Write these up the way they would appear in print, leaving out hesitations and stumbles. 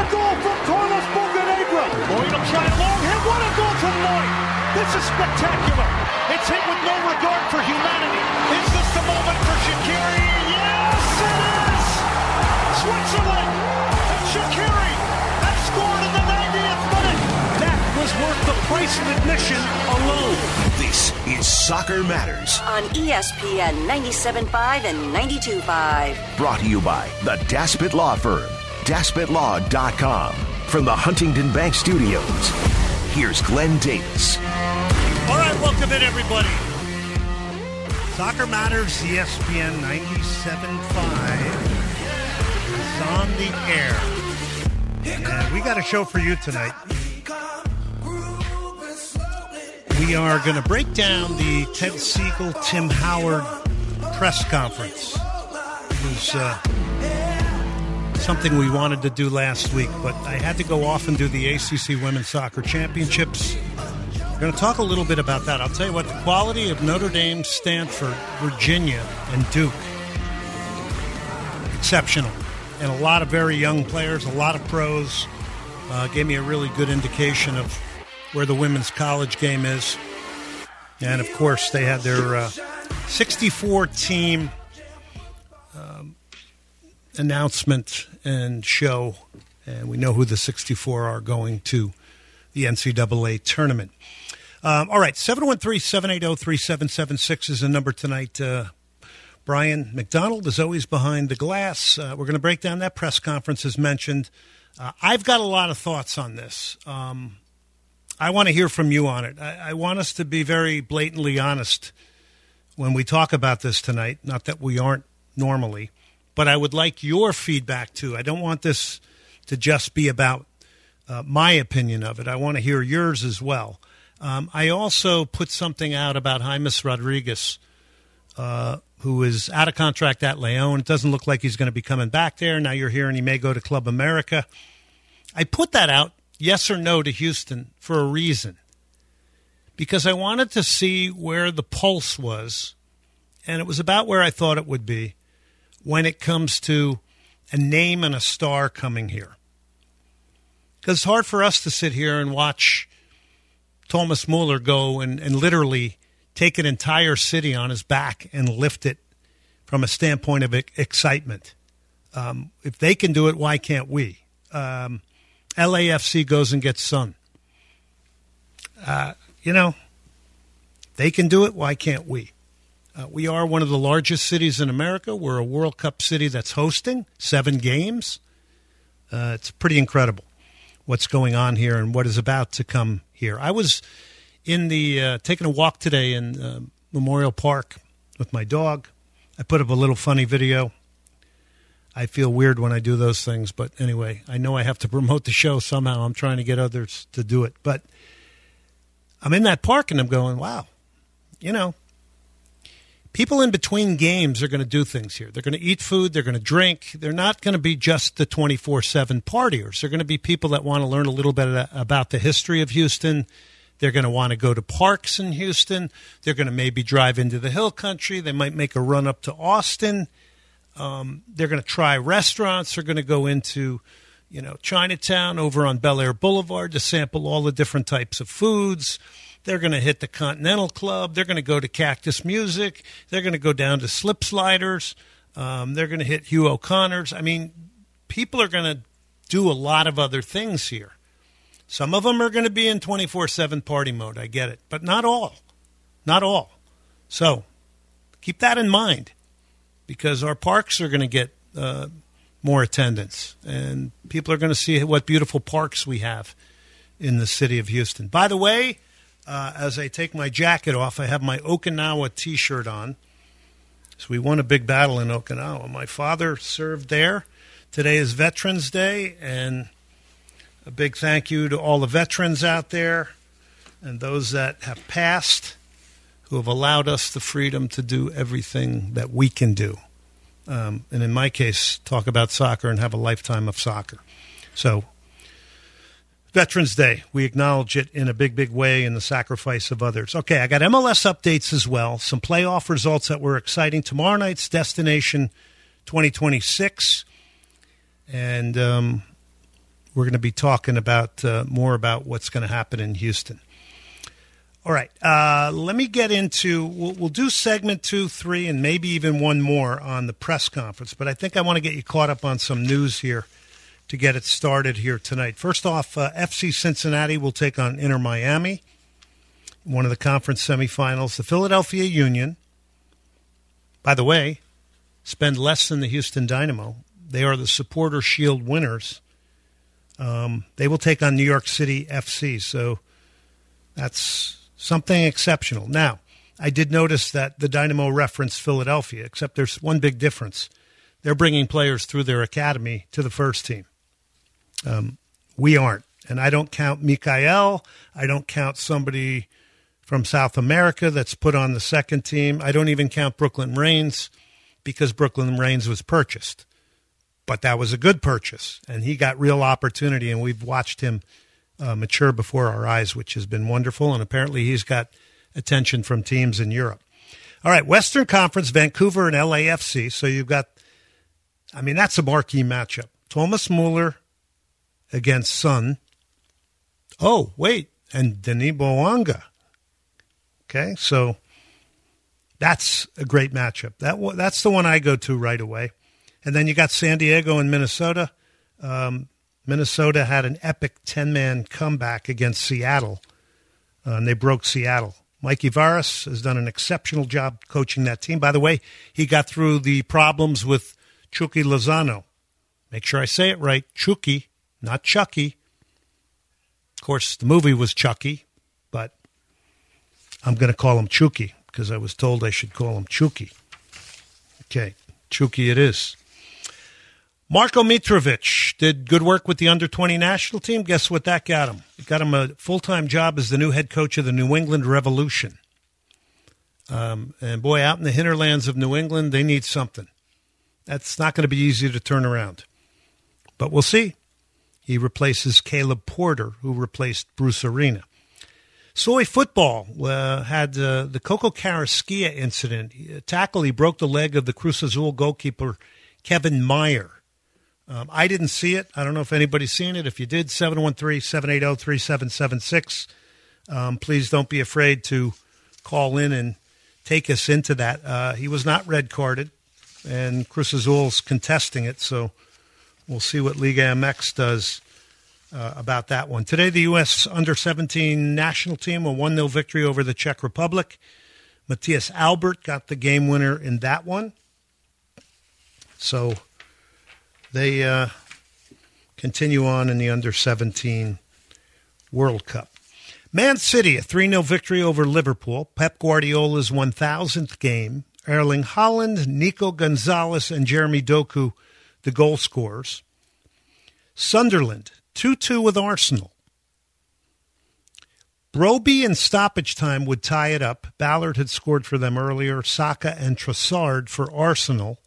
a goal from Carlos Bocanegra. Lloyd will try a long hit. What a goal from Lloyd. This is spectacular. It's hit with no regard for humanity. Is this the moment for Shaqiri? Yes, it is. Switzerland and Shaqiri have scored in the 90th minute. That was worth the price of admission alone. This is Soccer Matters on ESPN 97.5 and 92.5. Brought to you by the Daspit Law Firm, DaspitLaw.com. From the Huntington Bank Studios, here's Glenn Davis. All right, welcome in, everybody. Soccer Matters, ESPN 97.5 is on the air. And we got a show for you tonight. We are going to break down the Ted Siegel, Tim Howard press conference. It was something we wanted to do last week, but I had to go off and do the ACC Women's Soccer Championships. We're going to talk a little bit about that. I'll tell you what, the quality of Notre Dame, Stanford, Virginia, and Duke, exceptional. And a lot of very young players, a lot of pros, gave me a really good indication of where the women's college game is. And, of course, they had their 64-team announcement and show, and we know who the 64 are going to the NCAA tournament. All right, 713-780-3776 is the number tonight. Brian McDonald is always behind the glass. We're going to break down that press conference as mentioned. I've got a lot of thoughts on this. I want to hear from you on it. I want us to be very blatantly honest when we talk about this tonight, not that we aren't normally, but I would like your feedback too. I don't want this to just be about my opinion of it. I want to hear yours as well. I also put something out about James Rodriguez, who is out of contract at León. It doesn't look like he's going to be coming back there. Now you're hearing he may go to Club America. I put that out, yes or no, to Houston for a reason. Because I wanted to see where the pulse was, and it was about where I thought it would be when it comes to a name and a star coming here. Because it's hard for us to sit here and watch Thomas Muller go and literally take an entire city on his back and lift it from a standpoint of excitement. If they can do it, why can't we? LAFC goes and gets Sun. They can do it, why can't we? We are one of the largest cities in America. We're a World Cup city that's hosting 7 games. It's pretty incredible what's going on here and what is about to come here. I was in the taking a walk today in Memorial Park with my dog. I put up a little funny video. I feel weird when I do those things, but anyway, I know I have to promote the show somehow. I'm trying to get others to do it. But I'm in that park and I'm going, wow, people in between games are going to do things here. They're going to eat food. They're going to drink. They're not going to be just the 24/7 partiers. They're going to be people that want to learn a little bit about the history of Houston. They're going to want to go to parks in Houston. They're going to maybe drive into the Hill Country. They might make a run up to Austin. They're going to try restaurants. They're going to go into, Chinatown over on Bel Air Boulevard to sample all the different types of foods. They're going to hit the Continental Club. They're going to go to Cactus Music. They're going to go down to Slip Sliders. They're going to hit Hugh O'Connor's. I mean, people are going to do a lot of other things here. Some of them are going to be in 24/7 party mode. I get it. But not all. Not all. So keep that in mind because our parks are going to get more attendance. And people are going to see what beautiful parks we have in the city of Houston. By the way, as I take my jacket off, I have my Okinawa T-shirt on. So we won a big battle in Okinawa. My father served there. Today is Veterans Day, and a big thank you to all the veterans out there and those that have passed who have allowed us the freedom to do everything that we can do. And in my case, talk about soccer and have a lifetime of soccer. So Veterans Day, we acknowledge it in a big, big way in the sacrifice of others. Okay, I got MLS updates as well, some playoff results that were exciting. Tomorrow night's Destination 2026. And we're going to be talking about more about what's going to happen in Houston. All right, let me get into, we'll do segment 2, 3, and maybe even one more on the press conference, but I think I want to get you caught up on some news here to get it started here tonight. First off, FC Cincinnati will take on Inter Miami, one of the conference semifinals. The Philadelphia Union, by the way, spend less than the Houston Dynamo. They are the Supporter Shield winners. They will take on New York City FC, so that's something exceptional. Now, I did notice that the Dynamo referenced Philadelphia, except there's one big difference. They're bringing players through their academy to the first team. We aren't. And I don't count Mikael. I don't count somebody from South America that's put on the second team. I don't even count Brooklyn Reigns because Brooklyn Reigns was purchased. But that was a good purchase, and he got real opportunity, and we've watched him mature before our eyes, which has been wonderful, and apparently he's got attention from teams in Europe. All right, Western Conference, Vancouver and LAFC. So you've got, that's a marquee matchup. Thomas Muller against Sun. Oh, wait, and Denis Bouanga. Okay, so that's a great matchup. That's the one I go to right away. And then you got San Diego and Minnesota. Minnesota had an epic 10-man comeback against Seattle, and they broke Seattle. Mikey Varas has done an exceptional job coaching that team. By the way, he got through the problems with Chucky Lozano. Make sure I say it right. Chucky, not Chucky. Of course, the movie was Chucky, but I'm going to call him Chucky because I was told I should call him Chucky. Okay, Chucky it is. Marko Mitrovic did good work with the under-20 national team. Guess what that got him? It got him a full-time job as the new head coach of the New England Revolution. And boy, out in the hinterlands of New England, they need something. That's not going to be easy to turn around. But we'll see. He replaces Caleb Porter, who replaced Bruce Arena. Soy football had the Coco Carrasquilla incident. He broke the leg of the Cruz Azul goalkeeper, Kevin Meyer. I didn't see it. I don't know if anybody's seen it. If you did, 713-780-3776. Please don't be afraid to call in and take us into that. He was not red carded, and Cruz Azul's contesting it, so we'll see what Liga MX does about that one. Today, the U.S. under-17 national team, a 1-0 victory over the Czech Republic. Matthias Albert got the game winner in that one. So they continue on in the under-17 World Cup. Man City, a 3-0 victory over Liverpool. Pep Guardiola's 1,000th game. Erling Haaland, Nico Gonzalez, and Jeremy Doku, the goal scorers. Sunderland, 2-2 with Arsenal. Broby in stoppage time would tie it up. Ballard had scored for them earlier. Saka and Trossard for Arsenal.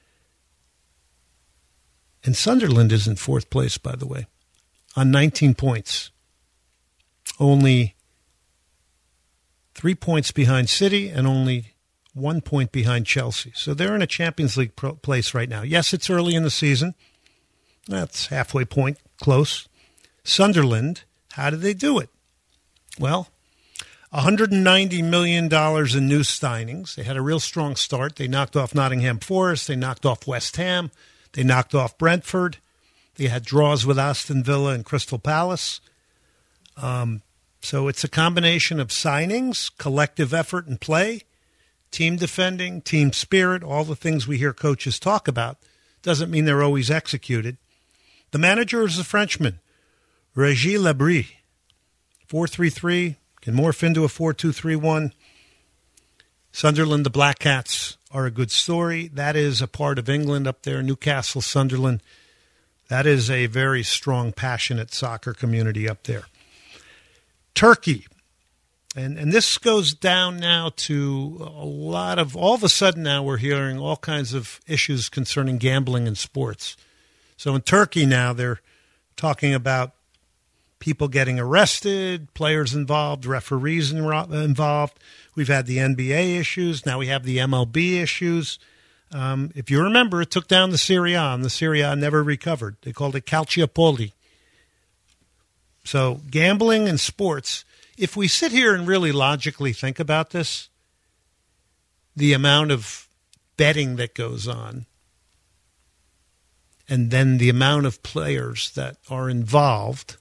And Sunderland is in fourth place, by the way, on 19 points. Only 3 points behind City and only 1 point behind Chelsea. So they're in a Champions League place right now. Yes, it's early in the season. That's halfway point, close. Sunderland, how did they do it? Well, $190 million in new signings. They had a real strong start. They knocked off Nottingham Forest. They knocked off West Ham. They knocked off Brentford. They had draws with Aston Villa and Crystal Palace. So it's a combination of signings, collective effort and play, team defending, team spirit, all the things we hear coaches talk about. Doesn't mean they're always executed. The manager is a Frenchman, Régis Labrie. 4-3-3, can morph into a 4-2-3-1. Sunderland, the Black Cats, are a good story. That is a part of England up there, Newcastle, Sunderland. That is a very strong, passionate soccer community up there. Turkey. And this goes down now to all of a sudden now we're hearing all kinds of issues concerning gambling in sports. So in Turkey now they're talking about people getting arrested, players involved, referees involved. We've had the NBA issues. Now we have the MLB issues. If you remember, it took down the Serie A, and the Serie A never recovered. They called it Calciopoli So gambling and sports, if we sit here and really logically think about this, the amount of betting that goes on, and then the amount of players that are involved,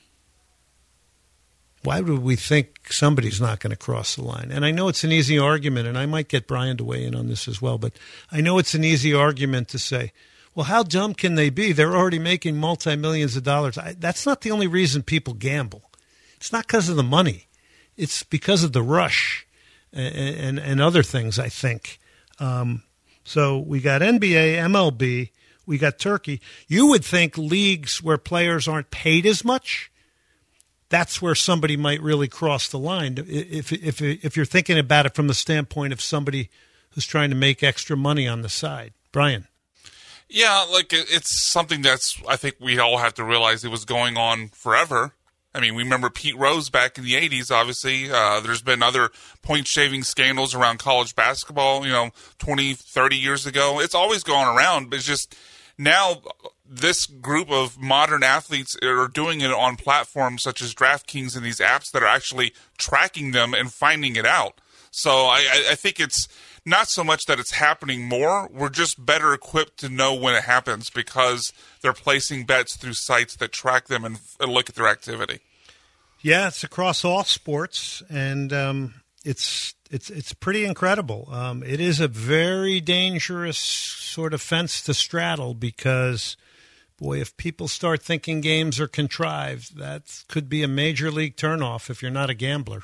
why would we think somebody's not going to cross the line? And I know it's an easy argument, and I might get Brian to weigh in on this as well, but I know it's an easy argument to say, well, how dumb can they be? They're already making multi-millions of dollars. That's not the only reason people gamble. It's not because of the money. It's because of the rush and other things, I think. So we got NBA, MLB, we got Turkey. You would think leagues where players aren't paid as much, that's where somebody might really cross the line. If you're thinking about it from the standpoint of somebody who's trying to make extra money on the side. Brian. Yeah, like it's something that's, I think we all have to realize it was going on forever. I mean, we remember Pete Rose back in the 80s, obviously. There's been other point-shaving scandals around college basketball, 20, 30 years ago. It's always gone around, but it's just now this group of modern athletes are doing it on platforms such as DraftKings and these apps that are actually tracking them and finding it out. So I think it's not so much that it's happening more. We're just better equipped to know when it happens because they're placing bets through sites that track them and look at their activity. Yeah, it's across all sports, and it's pretty incredible. It is a very dangerous sort of fence to straddle because, boy, if people start thinking games are contrived, that could be a major league turnoff if you're not a gambler.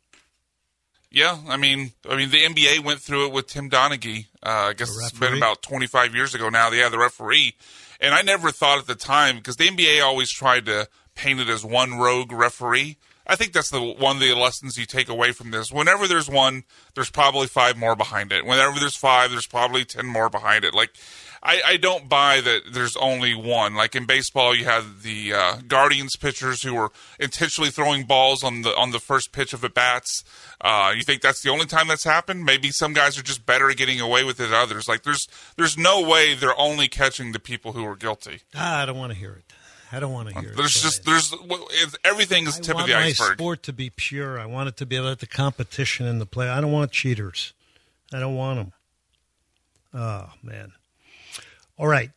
Yeah, I mean, the NBA went through it with Tim Donaghy. I guess it's been about 25 years ago now. Yeah, the referee. And I never thought at the time, because the NBA always tried to paint it as one rogue referee. I think that's one of the lessons you take away from this. Whenever there's one, there's probably 5 more behind it. Whenever there's 5, there's probably 10 more behind it. Like, I don't buy that there's only one. Like in baseball, you have the Guardians pitchers who were intentionally throwing balls on the first pitch of at bats. You think that's the only time that's happened? Maybe some guys are just better at getting away with it than others. Like there's no way they're only catching the people who are guilty. I don't want to hear it. I don't want to hear it. Everything is tip of the iceberg. I want my sport to be pure. I want it to be like the competition in the play. I don't want cheaters. I don't want them. Oh, man. All right.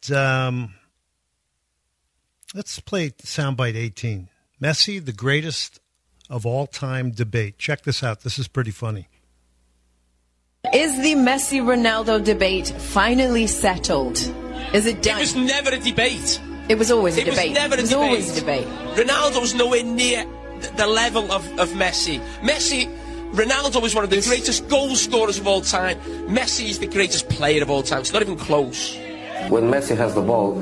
Let's play soundbite 18. Messi, the greatest of all time debate. Check this out. This is pretty funny. Is the Messi-Ronaldo debate finally settled? Is it done? It was never a debate. It was always a debate. It was always a debate. Ronaldo's nowhere near the level of Messi. Ronaldo is one of the greatest goal scorers of all time. Messi is the greatest player of all time. It's not even close. When Messi has the ball,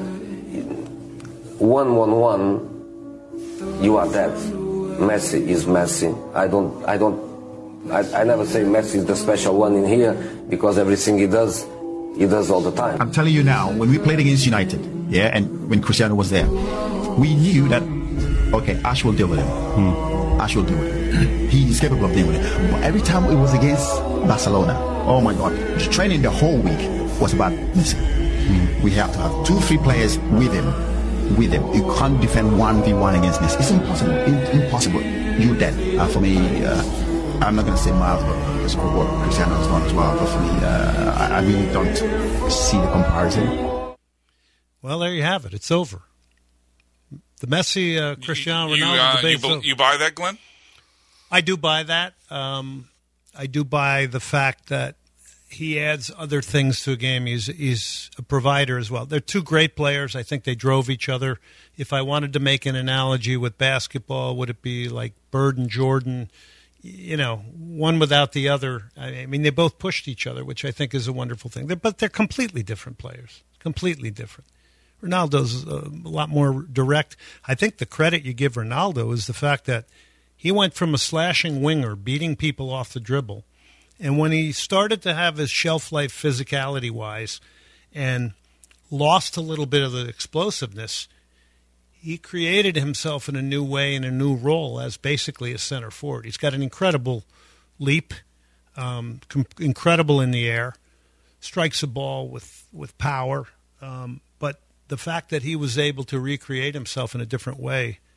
1-1-1, you are dead. Messi is Messi. I never say Messi is the special one in here because everything he does all the time. I'm telling you now, when we played against United, and when Cristiano was there, we knew that, okay, Ash will deal with him. Ash will deal with him. He is capable of dealing with it. But every time it was against Barcelona, oh my God, the training the whole week was about Messi. We have to have 2-3 players with him. You can't defend 1v1 against Messi. It's impossible. Impossible. You're dead. For me, I'm not going to say Miles, because of what Cristiano has done as well. But for me, I really don't see the comparison. Well, there you have it. It's over. The Messi, Cristiano Ronaldo debate. You buy that, Glenn? I do buy that. I do buy the fact that he adds other things to a game. He's a provider as well. They're two great players. I think they drove each other. If I wanted to make an analogy with basketball, would it be like Bird and Jordan? One without the other. I mean, they both pushed each other, which I think is a wonderful thing. But they're completely different players. Completely different. Ronaldo's a lot more direct. I think the credit you give Ronaldo is the fact that he went from a slashing winger, beating people off the dribble, and when he started to have his shelf life physicality-wise and lost a little bit of the explosiveness, he created himself in a new way, in a new role as basically a center forward. He's got an incredible leap, incredible in the air, strikes a ball with power. But the fact that he was able to recreate himself in a different way,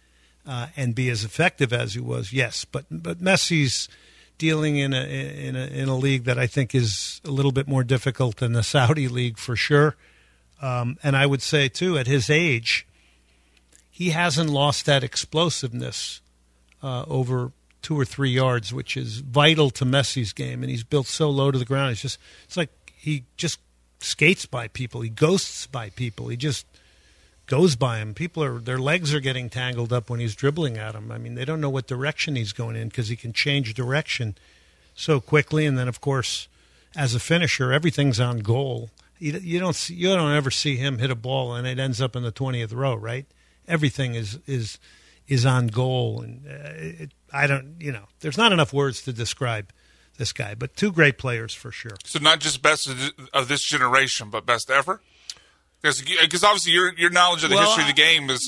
and be as effective as he was, yes. But Messi's dealing in a league that I think is a little bit more difficult than the Saudi league for sure. And I would say, too, at his age, he hasn't lost that explosiveness over 2 or 3 yards, which is vital to Messi's game. And he's built so low to the ground. It's like he just skates by people. He ghosts by people. He just goes by them. Their legs are getting tangled up when he's dribbling at them. I mean, they don't know what direction he's going in because he can change direction so quickly. And then, of course, as a finisher, everything's on goal. You don't ever see him hit a ball and it ends up in the 20th row, right? Everything is on goal, and there's not enough words to describe this guy. But 2 great players for sure. So not just best of this generation, but best ever. Because obviously your knowledge of the history of the game is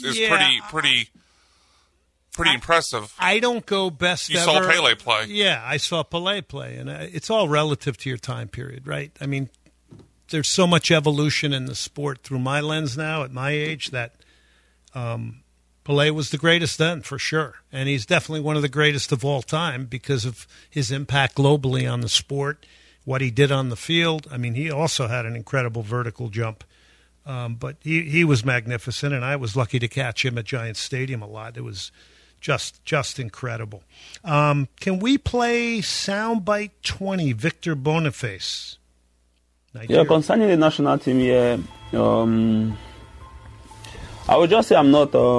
pretty impressive. I don't go best ever. You saw Pele play. Yeah, I saw Pele play, and it's all relative to your time period, right? I mean, there's so much evolution in the sport through my lens now at my age that Pele was the greatest then, for sure. And he's definitely one of the greatest of all time because of his impact globally on the sport, what he did on the field. I mean, he also had an incredible vertical jump. But he was magnificent, and I was lucky to catch him at Giants Stadium a lot. It was just incredible. Can we play Soundbite 20, Victor Boniface? Nigeria. Yeah, concerning the national team, yeah, I would just say I'm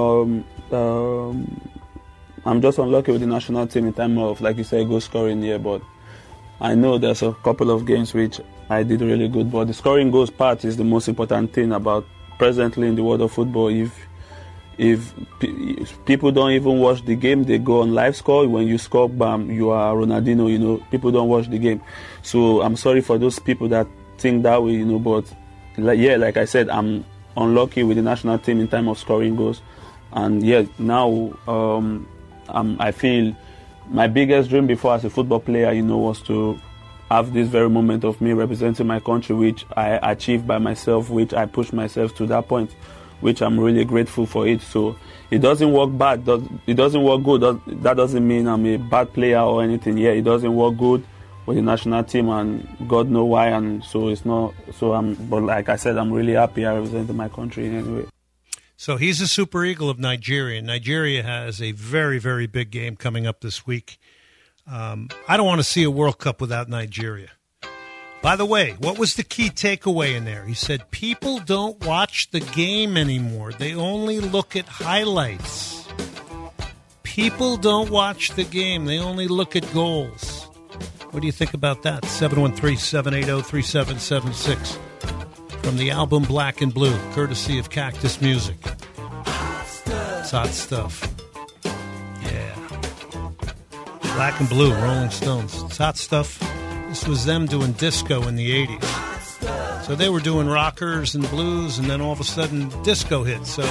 just unlucky with the national team in terms of, like you say, goal scoring here, but I know there's a couple of games which I did really good, but the scoring goals part is the most important thing about presently in the world of football. If people don't even watch the game, they go on live score. When you score, bam, you are Ronaldinho, people don't watch the game. So I'm sorry for those people that think that way, but like I said, I'm unlucky with the national team in terms of scoring goals. And now I feel my biggest dream before as a football player, was to have this very moment of me representing my country, which I achieved by myself, which I pushed myself to that point, which I'm really grateful for it. So it doesn't work bad, it doesn't work good. That doesn't mean I'm a bad player or anything. Yeah, it doesn't work good with the national team, and God knows why. And so it's not. But like I said, I'm really happy I represented my country in any way. So he's a Super Eagle of Nigeria. Nigeria has a very, very big game coming up this week. I don't want to see a World Cup without Nigeria. By the way, what was the key takeaway in there? He said people don't watch the game anymore. They only look at highlights. People don't watch the game. They only look at goals. What do you think about that? 713-780-3776. From the album Black and Blue, courtesy of Cactus Music. It's hot stuff. Yeah. Black and Blue, Rolling Stones. It's hot stuff. This was them doing disco in the 80s. So they were doing rockers and blues, and then all of a sudden disco hit. So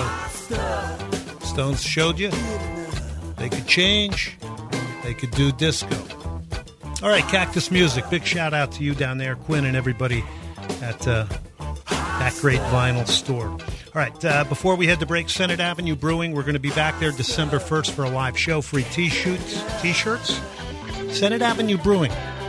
Stones showed you they could change. They could do disco. All right, Cactus Music. Big shout out to you down there, Quinn, and everybody at that great vinyl store. All right, before we head to break, Senate Avenue Brewing. We're going to be back there December 1st for a live show. Free T-shirts. Senate Avenue Brewing,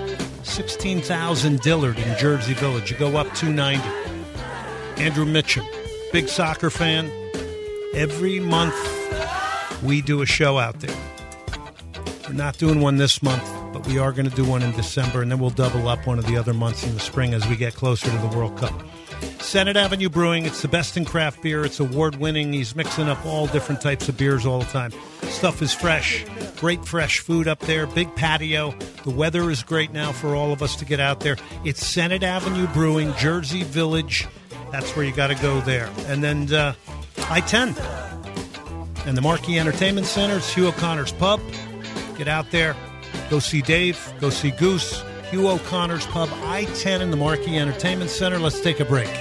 16,000 Dillard in Jersey Village. You go up 290. Andrew Mitchum, big soccer fan. Every month we do a show out there. We're not doing one this month, but we are going to do one in December, and then we'll double up one of the other months in the spring as we get closer to the World Cup. Senate Avenue Brewing, it's the best in craft beer. It's award-winning. He's mixing up all different types of beers all the time. Stuff is fresh. Great fresh food up there. Big patio. The weather is great now for all of us to get out there. It's Senate Avenue Brewing, Jersey Village. That's where you got to go there. And then I-10 and the Marquee Entertainment Center. It's Hugh O'Connor's Pub. Get out there. Go see Dave. Go see Goose. Hugh O'Connor's Pub, I-10 in the Marquee Entertainment Center. Let's take a break.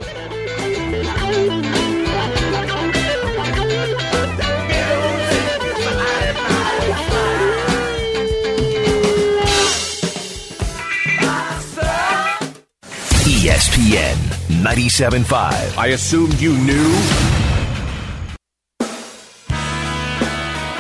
ESPN 97.5. I assumed you knew?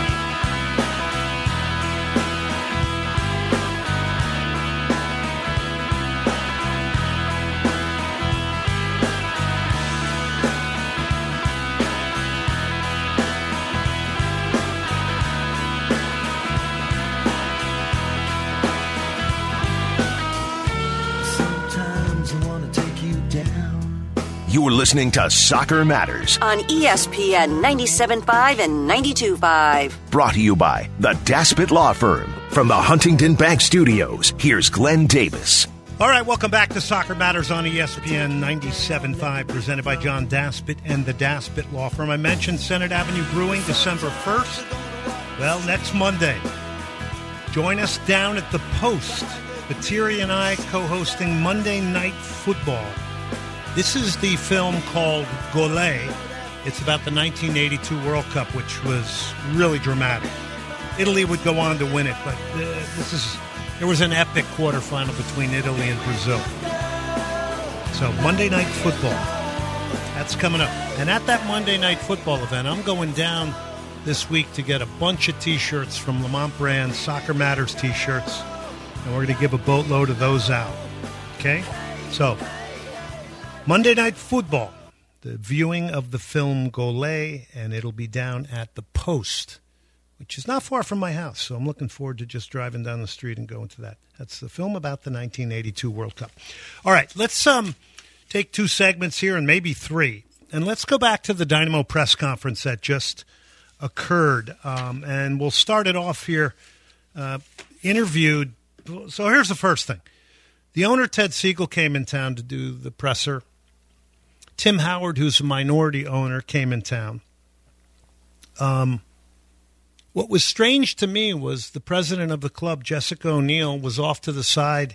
You're listening to Soccer Matters on ESPN 97.5 and 92.5. Brought to you by the Daspit Law Firm. From the Huntington Bank Studios, here's Glenn Davis. All right, welcome back to Soccer Matters on ESPN 97.5, presented by John Daspit and the Daspit Law Firm. I mentioned Senate Avenue Brewing, December 1st. Well, next Monday, join us down at the Post. Batiri and I co-hosting Monday Night Football. This is the film called Gole. It's about the 1982 World Cup, which was really dramatic. Italy would go on to win it, but there was an epic quarterfinal between Italy and Brazil. So Monday Night Football, that's coming up. And at that Monday Night Football event, I'm going down this week to get a bunch of T-shirts from Lamont Brand, Soccer Matters T-shirts, and we're going to give a boatload of those out. Okay? So, Monday Night Football, the viewing of the film Gole, and it'll be down at the Post, which is not far from my house. So I'm looking forward to just driving down the street and going to that. That's the film about the 1982 World Cup. All right, let's take two segments here and maybe three. And let's go back to the Dynamo press conference that just occurred. And we'll start it off here. Interviewed. So here's the first thing. The owner, Ted Siegel, came in town to do the presser. Tim Howard, who's a minority owner, came in town. What was strange to me was the president of the club, Jessica O'Neill, was off to the side,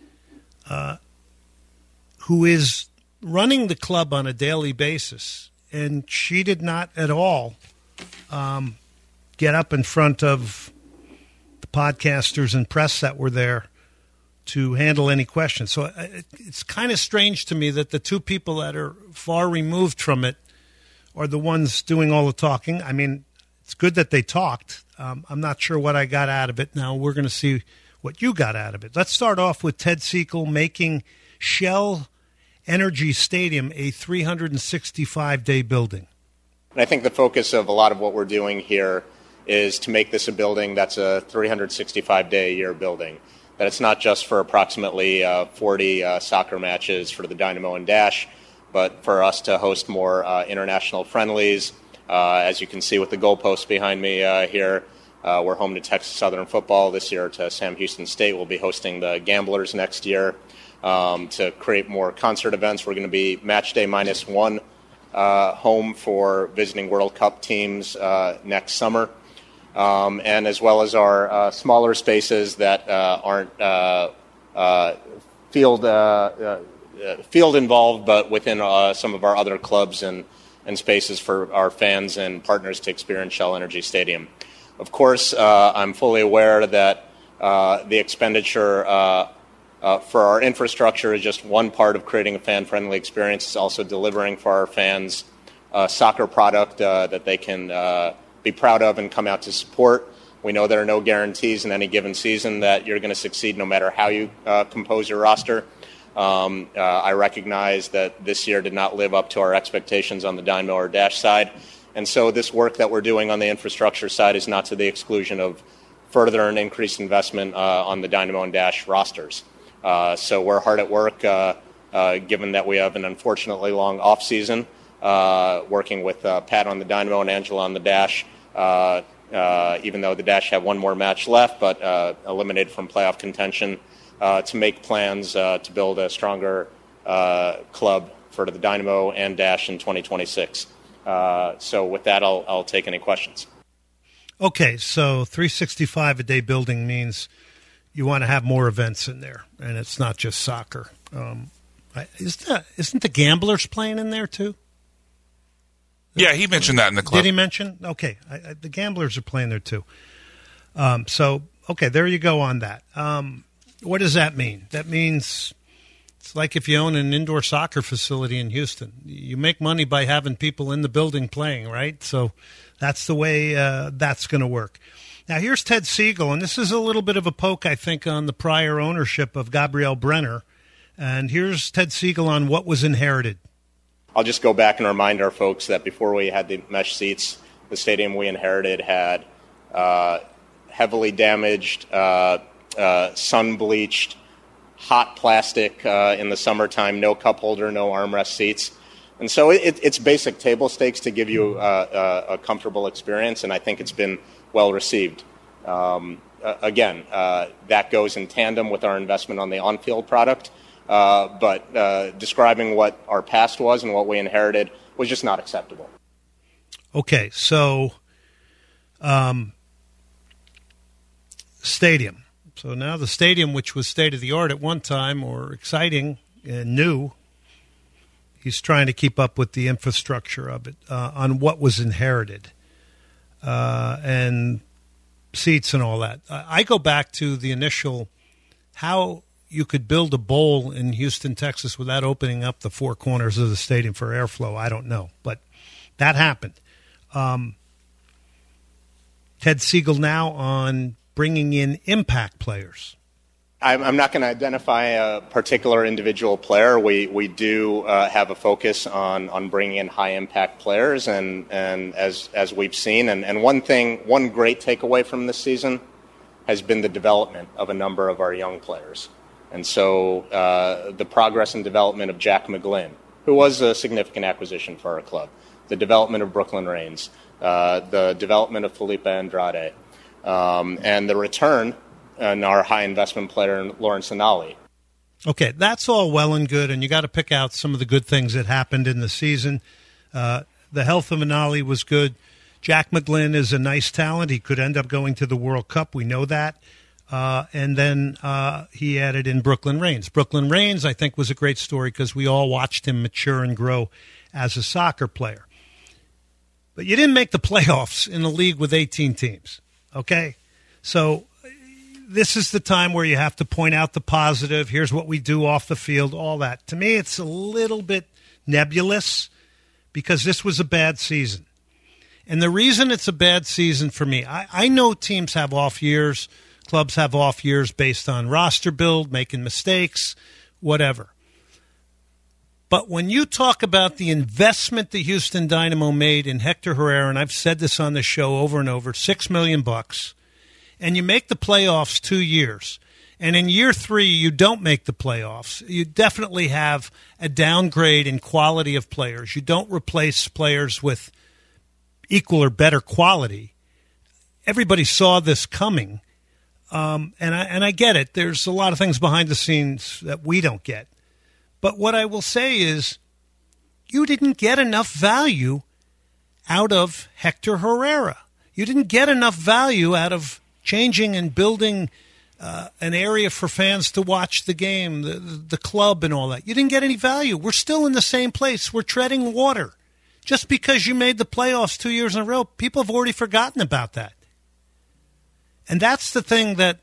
who is running the club on a daily basis. And she did not at all get up in front of the podcasters and press that were there to handle any questions. So it's kind of strange to me that the two people that are far removed from it are the ones doing all the talking. I mean, it's good that they talked. I'm not sure what I got out of it. Now we're going to see what you got out of it. Let's start off with Ted Siegel making Shell Energy Stadium a 365-day building. And I think the focus of a lot of what we're doing here is to make this a building that's a 365-day-a-year building. That it's not just for approximately 40 soccer matches for the Dynamo and Dash, but for us to host more international friendlies. As you can see with the goalposts behind me here, we're home to Texas Southern football this year, to Sam Houston State. We'll be hosting the Gamblers next year. To create more concert events, we're going to be match day -1 home for visiting World Cup teams next summer. And as well as our smaller spaces that aren't field involved, but within some of our other clubs and spaces for our fans and partners to experience Shell Energy Stadium. Of course, I'm fully aware that the expenditure for our infrastructure is just one part of creating a fan-friendly experience. It's also delivering for our fans a soccer product that they can be proud of and come out to support. We know there are no guarantees in any given season that you're going to succeed no matter how you compose your roster. I recognize that this year did not live up to our expectations on the Dynamo or Dash side. And so this work that we're doing on the infrastructure side is not to the exclusion of further and increased investment on the Dynamo and Dash rosters. So we're hard at work, given that we have an unfortunately long off season, working with Pat on the Dynamo and Angela on the Dash, even though the Dash have one more match left, but eliminated from playoff contention, to make plans to build a stronger club for the Dynamo and Dash in 2026. So with that, I'll take any questions. Okay, so 365-a-day building means you want to have more events in there, and it's not just soccer. Isn't the Gamblers playing in there too? Yeah, he mentioned that in the club. Did he mention? Okay, the Gamblers are playing there too. So, okay, there you go on that. What does that mean? That means it's like if you own an indoor soccer facility in Houston. You make money by having people in the building playing, right? So that's the way that's going to work. Now, here's Ted Siegel, and this is a little bit of a poke, I think, on the prior ownership of Gabriel Brenner. And here's Ted Siegel on what was inherited. I'll just go back and remind our folks that before we had the mesh seats, the stadium we inherited had heavily damaged, sun-bleached, hot plastic in the summertime, no cup holder, no armrest seats. And so it's basic table stakes to give you a comfortable experience, and I think it's been well received. Again, that goes in tandem with our investment on the on-field product, but describing what our past was and what we inherited was just not acceptable. Okay, so stadium. So now the stadium, which was state-of-the-art at one time or exciting and new, he's trying to keep up with the infrastructure of it on what was inherited and seats and all that. I go back to the initial how you could build a bowl in Houston, Texas without opening up the four corners of the stadium for airflow. I don't know, but that happened. Ted Siegel now on bringing in impact players. I'm not going to identify a particular individual player. We do have a focus on bringing in high impact players, and as we've seen, and one great takeaway from this season has been the development of a number of our young players. And so the progress and development of Jack McGlynn, who was a significant acquisition for our club, the development of Brooklyn Raines, the development of Felipe Andrade, and the return and our high investment player, Lawrence Anali. Okay, that's all well and good, and you got to pick out some of the good things that happened in the season. The health of Anali was good. Jack McGlynn is a nice talent. He could end up going to the World Cup. We know that. And then he added in Brooklyn Raines. Brooklyn Raines, I think, was a great story because we all watched him mature and grow as a soccer player. But you didn't make the playoffs in a league with 18 teams, okay? So this is the time where you have to point out the positive. Here's what we do off the field, all that. To me, it's a little bit nebulous because this was a bad season. And the reason it's a bad season for me, I know teams have off years, clubs have off years based on roster build, making mistakes, whatever. But when you talk about the investment the Houston Dynamo made in Hector Herrera, and I've said this on the show over and over, $6 million, and you make the playoffs 2 years, and in year 3 you don't make the playoffs, you definitely have a downgrade in quality of players. You don't replace players with equal or better quality. Everybody saw this coming, and I get it. There's a lot of things behind the scenes that we don't get. But what I will say is you didn't get enough value out of Hector Herrera. You didn't get enough value out of changing and building an area for fans to watch the game, the club and all that. You didn't get any value. We're still in the same place. We're treading water. Just because you made the playoffs 2 years in a row, people have already forgotten about that. And that's the thing that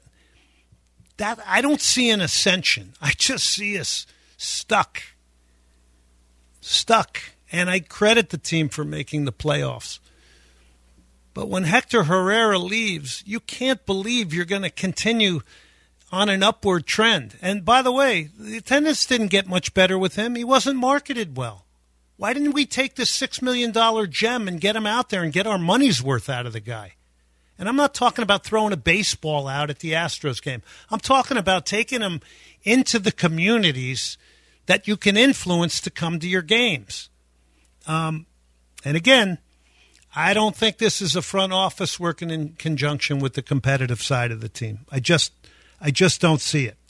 I don't see an ascension. I just see us stuck. And I credit the team for making the playoffs. But when Hector Herrera leaves, you can't believe you're going to continue on an upward trend. And by the way, the attendance didn't get much better with him. He wasn't marketed well. Why didn't we take this $6 million gem and get him out there and get our money's worth out of the guy? And I'm not talking about throwing a baseball out at the Astros game. I'm talking about taking him into the communities that you can influence to come to your games. And again, I don't think this is a front office working in conjunction with the competitive side of the team. I just don't see it.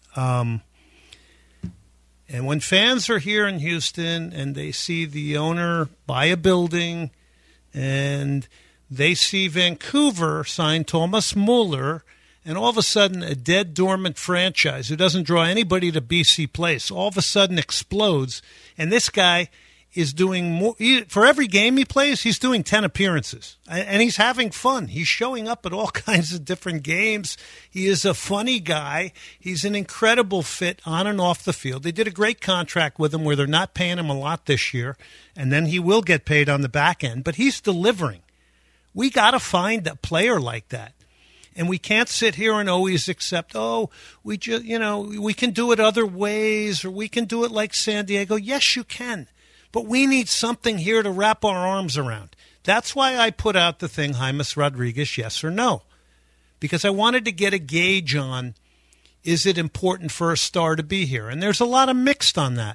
And when fans are here in Houston and they see the owner buy a building and they see Vancouver sign Thomas Muller and all of a sudden a dead, dormant franchise who doesn't draw anybody to BC Place all of a sudden explodes, and this guy is doing more. For every game he plays, he's doing 10 appearances, and he's having fun. He's showing up at all kinds of different games. He is a funny guy. He's an incredible fit on and off the field. They did a great contract with him where they're not paying him a lot this year, and then he will get paid on the back end, but he's delivering. We got to find a player like that. And we can't sit here and always accept, we can do it other ways, or we can do it like San Diego. Yes, you can. But we need something here to wrap our arms around. That's why I put out the thing, James Rodriguez, yes or no. Because I wanted to get a gauge on, is it important for a star to be here? And there's a lot of mixed on that.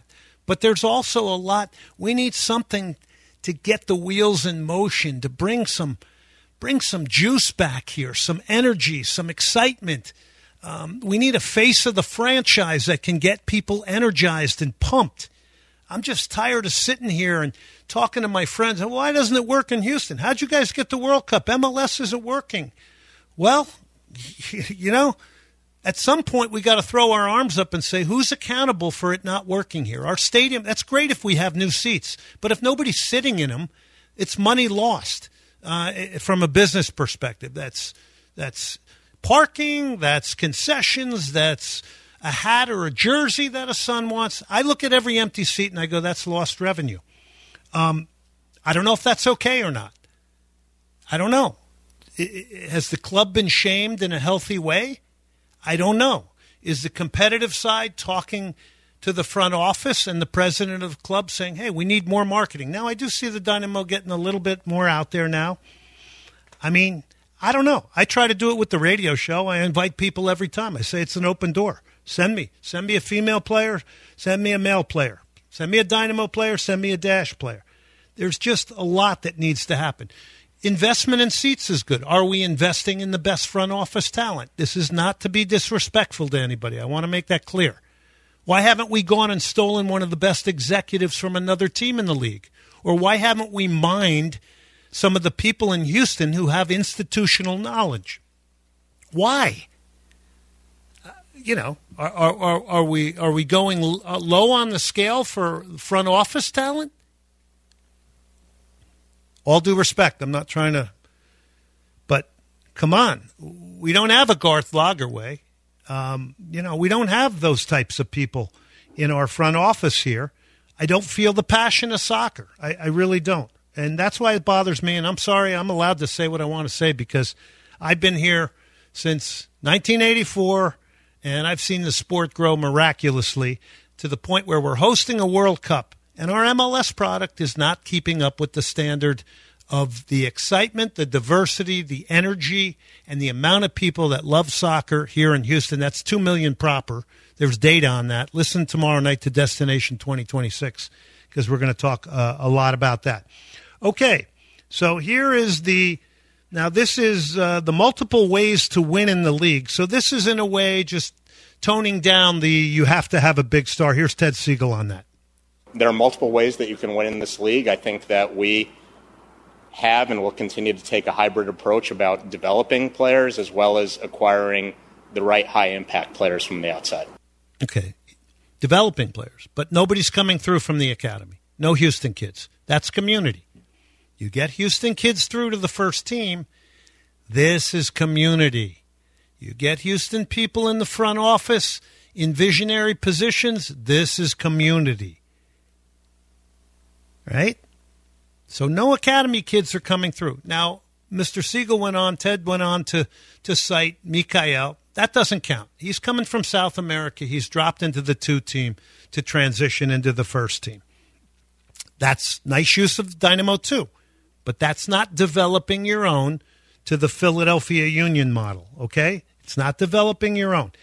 But there's also a lot. We need something to get the wheels in motion, to bring some juice back here, some energy, some excitement. We need a face of the franchise that can get people energized and pumped. I'm just tired of sitting here and talking to my friends. Why doesn't it work in Houston? How'd you guys get the World Cup? MLS isn't working. Well, you know, at some point we got to throw our arms up and say, who's accountable for it not working here? Our stadium, that's great if we have new seats. But if nobody's sitting in them, it's money lost from a business perspective. That's parking, that's concessions, that's a hat or a jersey that a son wants. I look at every empty seat and I go, that's lost revenue. I don't know if that's okay or not. I don't know. Has the club been shamed in a healthy way? I don't know. Is the competitive side talking to the front office and the president of the club saying, hey, we need more marketing? Now, I do see the Dynamo getting a little bit more out there now. I mean, I don't know. I try to do it with the radio show. I invite people every time. I say it's an open door. Send me a female player, send me a male player, send me a Dynamo player, send me a Dash player. There's just a lot that needs to happen. Investment in seats is good. Are we investing in the best front office talent? This is not to be disrespectful to anybody. I want to make that clear. Why haven't we gone and stolen one of the best executives from another team in the league? Or why haven't we mined some of the people in Houston who have institutional knowledge? Why? Are we going low on the scale for front office talent? All due respect, I'm not trying to, but come on, we don't have a Garth Lagerwey. We don't have those types of people in our front office here. I don't feel the passion of soccer. I really don't, and that's why it bothers me. And I'm sorry, I'm allowed to say what I want to say because I've been here since 1984. And I've seen the sport grow miraculously to the point where we're hosting a World Cup. And our MLS product is not keeping up with the standard of the excitement, the diversity, the energy, and the amount of people that love soccer here in Houston. That's 2 million proper. There's data on that. Listen tomorrow night to Destination 2026 because we're going to talk a lot about that. Okay, so here is Now, this is the multiple ways to win in the league. So this is, in a way, just toning down you have to have a big star. Here's Ted Siegel on that. There are multiple ways that you can win in this league. I think that we have and will continue to take a hybrid approach about developing players as well as acquiring the right high-impact players from the outside. Okay, developing players, but nobody's coming through from the academy. No Houston kids. That's community. You get Houston kids through to the first team, this is community. You get Houston people in the front office in visionary positions, this is community. Right? So no academy kids are coming through. Now, Mr. Siegel Ted went on to cite Mikael. That doesn't count. He's coming from South America. He's dropped into the 2 team to transition into the first team. That's nice use of Dynamo too. But that's not developing your own to the Philadelphia Union model, okay? It's not developing your own.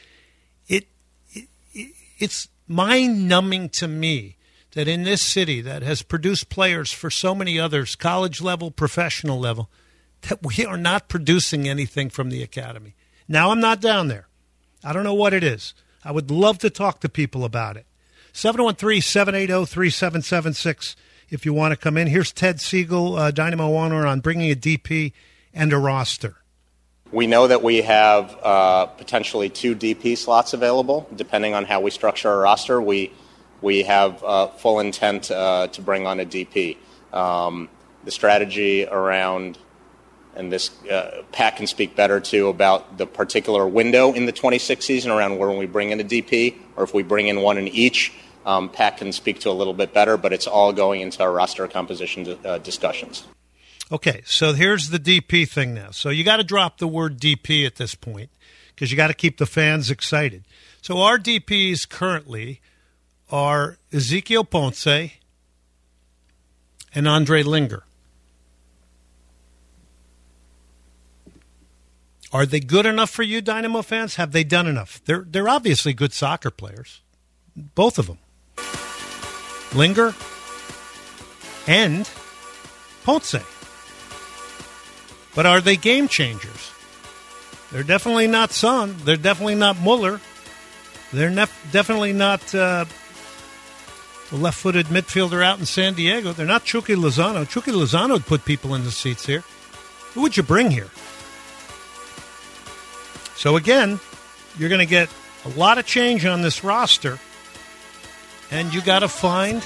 It's mind-numbing to me that in this city that has produced players for so many others, college level, professional level, that we are not producing anything from the academy. Now, I'm not down there. I don't know what it is. I would love to talk to people about it. 713-780-3776 if you want to come in. Here's Ted Siegel, Dynamo owner, on bringing a DP and a roster. We know that we have potentially 2 DP slots available, depending on how we structure our roster. We have full intent to bring on a DP. The strategy around, and this Pat can speak better too about the particular window in the 26 season around when we bring in a DP, or if we bring in one in each. Pat can speak to a little bit better, but it's all going into our roster composition discussions. Okay, so here's the DP thing now. So you got to drop the word DP at this point because you got to keep the fans excited. So our DPs currently are Ezequiel Ponce and Andre Linger. Are they good enough for you, Dynamo fans? Have they done enough? They're obviously good soccer players, both of them. Linger, and Ponce. But are they game changers? They're definitely not Son. They're definitely not Mueller. They're definitely not the left-footed midfielder out in San Diego. They're not Chucky Lozano. Chucky Lozano would put people in the seats here. Who would you bring here? So again, you're going to get a lot of change on this roster, and you got to find,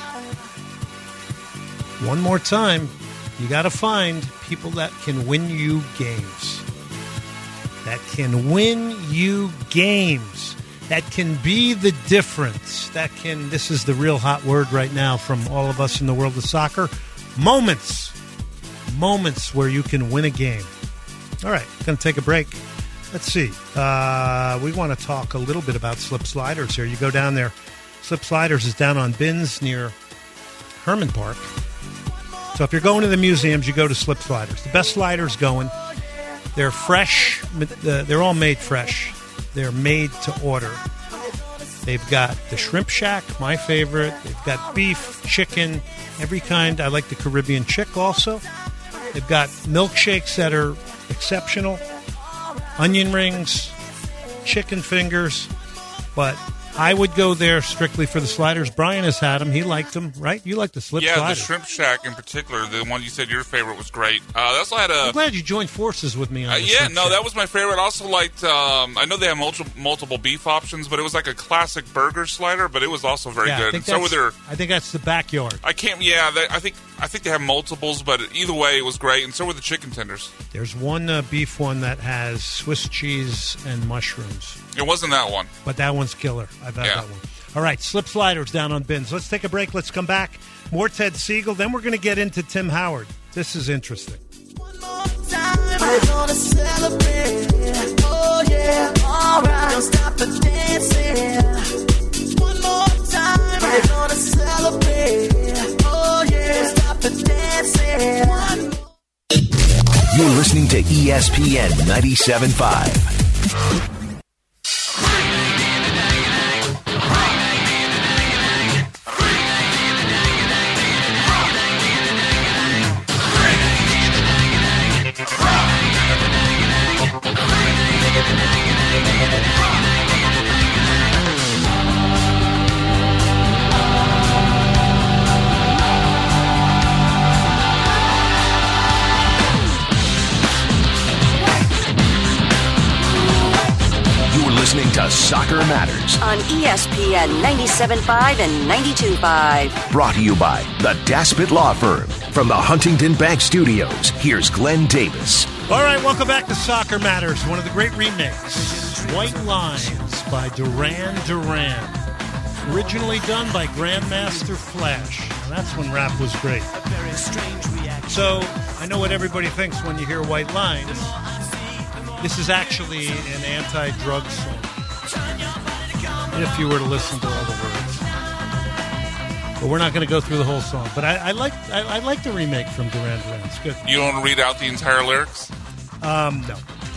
one more time, you got to find people that can win you games. That can win you games. That can be the difference. This is the real hot word right now from all of us in the world of soccer. Moments. Moments where you can win a game. All right, going to take a break. Let's see. We want to talk a little bit about Slip Sliders here. You go down there. Slip Sliders is down on Bins near Herman Park. So if you're going to the museums, you go to Slip Sliders. The best sliders going. They're fresh. They're all made fresh. They're made to order. They've got the Shrimp Shack, my favorite. They've got beef, chicken, every kind. I like the Caribbean chick also. They've got milkshakes that are exceptional. Onion rings, chicken fingers. But I would go there strictly for the sliders. Brian has had them. He liked them, right? You like the slip sliders. Yeah, the Shrimp Shack in particular, the one you said your favorite was great. They also had I'm glad you joined forces with me on the Shrimp Shack. That was my favorite. I also liked, I know they have multiple beef options, but it was like a classic burger slider, but it was also very good. I think that's the backyard. I think they have multiples, but either way, it was great, and so were the chicken tenders. There's one beef one that has Swiss cheese and mushrooms. It wasn't that one. But that one's killer. I've had that one. All right, Slip Sliders down on Bins. Let's take a break. Let's come back. More Ted Siegel. Then we're going to get into Tim Howard. This is interesting. One more time, we're going to celebrate. Oh, yeah, all right. Don't stop the dancing. One more time, we're going to celebrate. Oh, yeah, don't stop the dancing. You're listening to ESPN 97.5. Listening to Soccer Matters on ESPN 97.5 and 92.5. Brought to you by the Daspit Law Firm. From the Huntington Bank Studios, here's Glenn Davis. All right, welcome back to Soccer Matters. One of the great remakes, White Lines by Duran Duran. Originally done by Grandmaster Flash. And that's when rap was great. So, I know what everybody thinks when you hear White Lines. This is actually an anti-drug song, if you were to listen to all the words. But we're not going to go through the whole song. But I like the remake from Duran Duran. It's good. You don't want to read out the entire lyrics? No.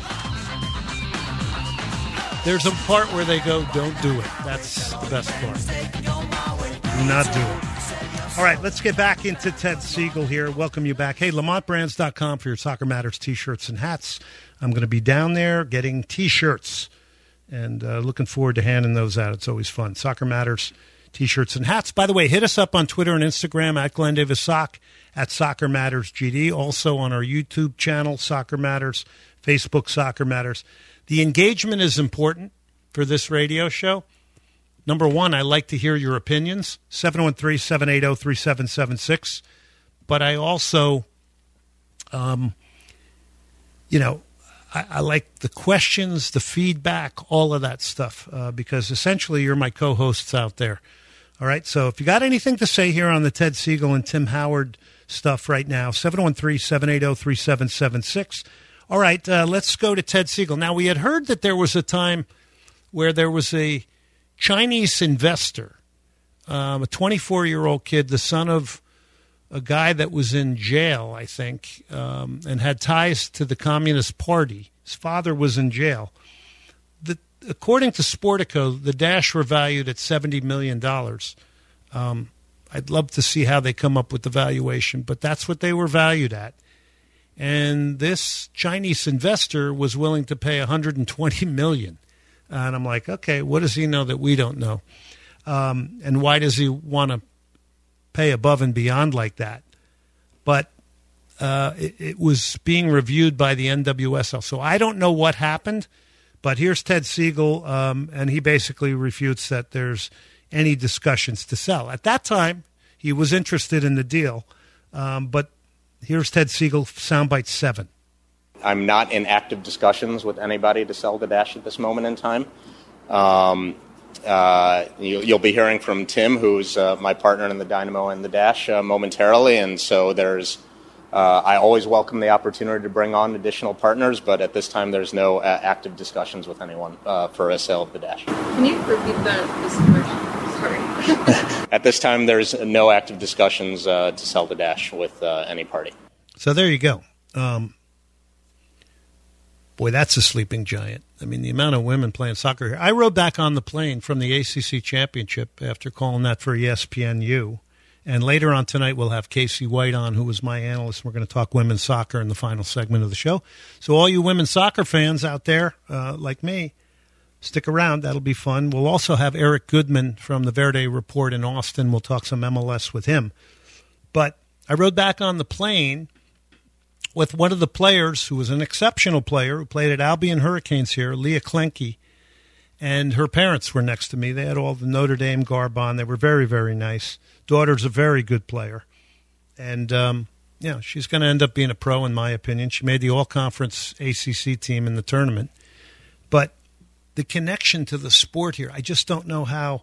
There's a part where they go, "Don't do it." That's the best part. Do not do it. All right, let's get back into Ted Siegel here. Welcome you back. Hey, LamontBrands.com for your Soccer Matters T-shirts and hats. I'm going to be down there getting T-shirts and looking forward to handing those out. It's always fun. Soccer Matters T-shirts and hats. By the way, hit us up on Twitter and Instagram at Glenn Davis Sock, at Soccer Matters GD. Also on our YouTube channel, Soccer Matters, Facebook, Soccer Matters. The engagement is important for this radio show. Number one, I like to hear your opinions, 713-780-3776. But I also, I like the questions, the feedback, all of that stuff, because essentially you're my co-hosts out there. All right, so if you got anything to say here on the Ted Siegel and Tim Howard stuff right now, 713-780-3776. All right, let's go to Ted Siegel. Now, we had heard that there was a time where there was a Chinese investor, a 24-year-old kid, the son of a guy that was in jail, I think, and had ties to the Communist Party. His father was in jail. According to Sportico, the Dash were valued at $70 million. I'd love to see how they come up with the valuation, but that's what they were valued at. And this Chinese investor was willing to pay $120 million. And I'm like, okay, what does he know that we don't know? And why does he want to pay above and beyond like that? But it was being reviewed by the NWSL. So I don't know what happened, but here's Ted Siegel, and he basically refutes that there's any discussions to sell. At that time, he was interested in the deal, but here's Ted Siegel, soundbite 7. I'm not in active discussions with anybody to sell the Dash at this moment in time. You'll be hearing from Tim, who's my partner in the Dynamo and the Dash, momentarily, and so there's. I always welcome the opportunity to bring on additional partners, but at this time there's no active discussions with anyone for a sale of the Dash. Can you repeat the situation? Sorry. At this time there's no active discussions to sell the Dash with any party. So there you go. Boy, that's a sleeping giant. I mean, the amount of women playing soccer here. I rode back on the plane from the ACC Championship after calling that for ESPNU. And later on tonight, we'll have Casey White on, who was my analyst. We're going to talk women's soccer in the final segment of the show. So all you women's soccer fans out there, like me, stick around. That'll be fun. We'll also have Eric Goodman from the Verde Report in Austin. We'll talk some MLS with him. But I rode back on the plane with one of the players who was an exceptional player who played at Albion Hurricanes here, Leah Klenke, and her parents were next to me. They had all the Notre Dame garb on. They were very, very nice. Daughter's a very good player. And, she's going to end up being a pro, in my opinion. She made the all-conference ACC team in the tournament. But the connection to the sport here, I just don't know how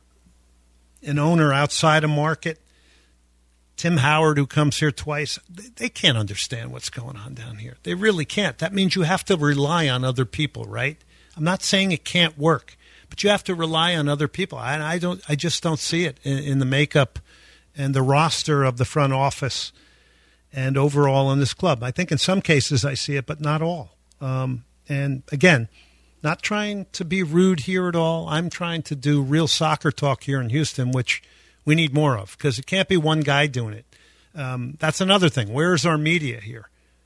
an owner outside a market, Tim Howard, who comes here twice, they can't understand what's going on down here. They really can't. That means you have to rely on other people, right? I'm not saying it can't work, but you have to rely on other people. I just don't see it in the makeup and the roster of the front office and overall in this club. I think in some cases I see it, but not all. And again, not trying to be rude here at all. I'm trying to do real soccer talk here in Houston, which we need more of, because it can't be one guy doing it. That's another thing. Where's our media here?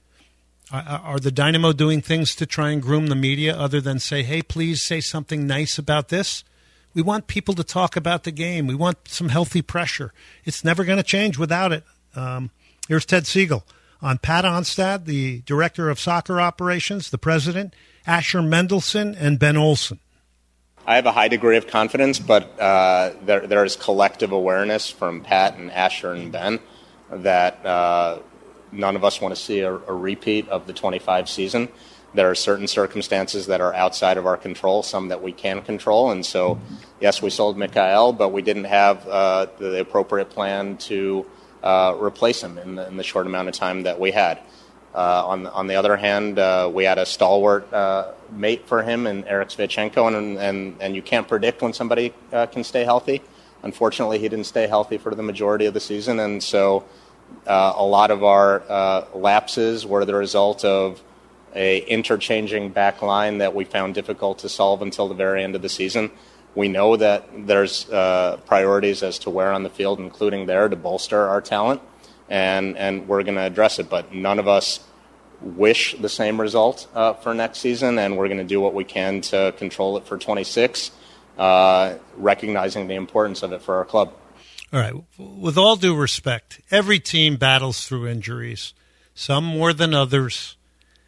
Are the Dynamo doing things to try and groom the media other than say, hey, please say something nice about this? We want people to talk about the game. We want some healthy pressure. It's never going to change without it. Here's Ted Siegel on Pat Onstad, the Director of Soccer Operations, the President, Asher Mendelson, and Ben Olsen. I have a high degree of confidence, but there is collective awareness from Pat and Asher and Ben that none of us want to see a repeat of the 25 season. There are certain circumstances that are outside of our control, some that we can control. And so, yes, we sold Mikael, but we didn't have the appropriate plan to replace him in the short amount of time that we had. On the other hand, we had a stalwart mate for him in Eric Sviatchenko, and you can't predict when somebody can stay healthy. Unfortunately, he didn't stay healthy for the majority of the season, and so a lot of our lapses were the result of a interchanging back line that we found difficult to solve until the very end of the season. We know that there's priorities as to where on the field, including there, to bolster our talent, and we're going to address it. But none of us wish the same result for next season, and we're going to do what we can to control it for 26, recognizing the importance of it for our club. All right. With all due respect, every team battles through injuries, some more than others.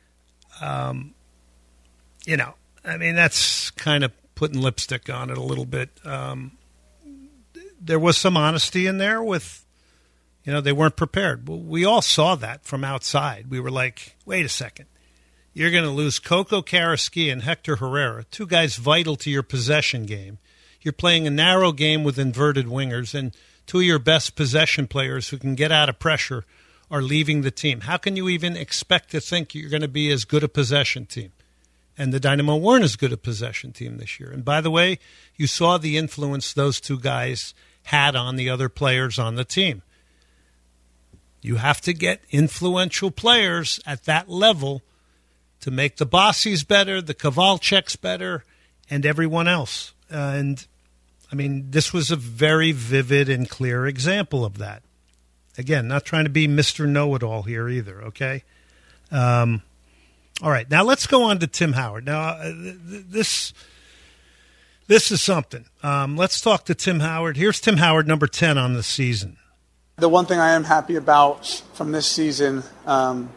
That's kind of putting lipstick on it a little bit. There was some honesty in there with, they weren't prepared. We all saw that from outside. We were like, wait a second. You're going to lose Coco Carrasquilla and Hector Herrera, two guys vital to your possession game. You're playing a narrow game with inverted wingers, and two of your best possession players who can get out of pressure are leaving the team. How can you even expect to think you're going to be as good a possession team? And the Dynamo weren't as good a possession team this year. And by the way, you saw the influence those two guys had on the other players on the team. You have to get influential players at that level to make the Bossies better, the Kovalcheks better, and everyone else. And I mean, this was a very vivid and clear example of that. Again, not trying to be Mr. Know-It-All here either, okay? All right, now let's go on to Tim Howard. Now, this is something. Let's talk to Tim Howard. Here's Tim Howard, number 10 on the season. The one thing I am happy about from this season, and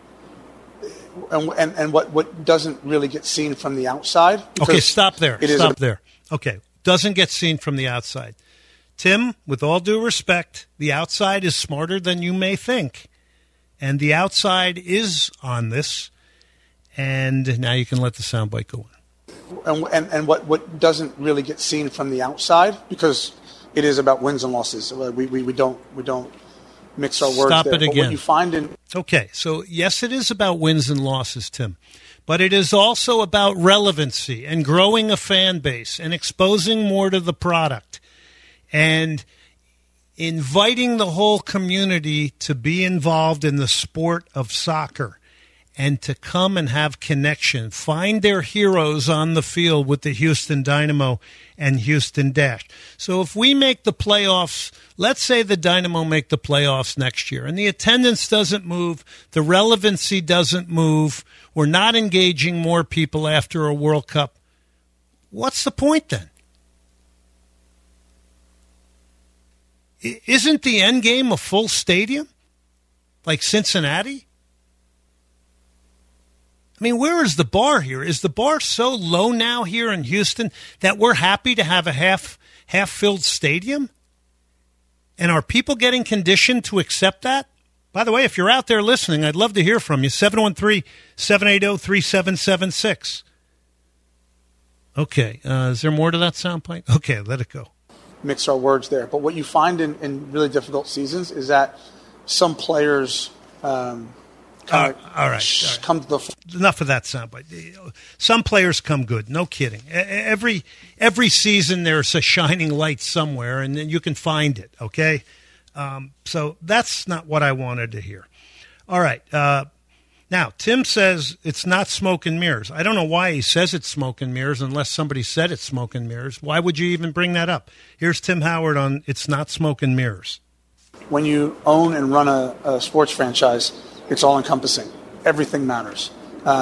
what doesn't really get seen from the outside. Okay, stop there. Stop there. Okay, doesn't get seen from the outside. Tim, with all due respect, the outside is smarter than you may think. And the outside is on this. And now you can let the soundbite go on. And what doesn't really get seen from the outside, because it is about wins and losses. We don't mix our words Stop there. it again. But what you find in Okay, so yes, it is about wins and losses, Tim. But it is also about relevancy and growing a fan base and exposing more to the product and inviting the whole community to be involved in the sport of soccer and to come and have connection. Find their heroes on the field with the Houston Dynamo and Houston Dash. So if we make the playoffs, let's say the Dynamo make the playoffs next year, and the attendance doesn't move, the relevancy doesn't move, we're not engaging more people after a World Cup, what's the point then? Isn't the end game a full stadium like Cincinnati? I mean, where is the bar here? Is the bar so low now here in Houston that we're happy to have a half-filled stadium? And are people getting conditioned to accept that? By the way, if you're out there listening, I'd love to hear from you. 713-780-3776. Okay, is there more to that soundbite? Okay, let it go. Mix our words there. But what you find in really difficult seasons is that some players all right. come to the enough of that soundbite. Some players come good, no kidding. Every season there's a shining light somewhere, and then you can find it. Okay, so that's not what I wanted to hear. All right. Now, Tim says it's not smoke and mirrors. I don't know why he says it's smoke and mirrors unless somebody said it's smoke and mirrors. Why would you even bring that up? Here's Tim Howard on It's Not Smoke and Mirrors. When you own and run a sports franchise, it's all encompassing. Everything matters.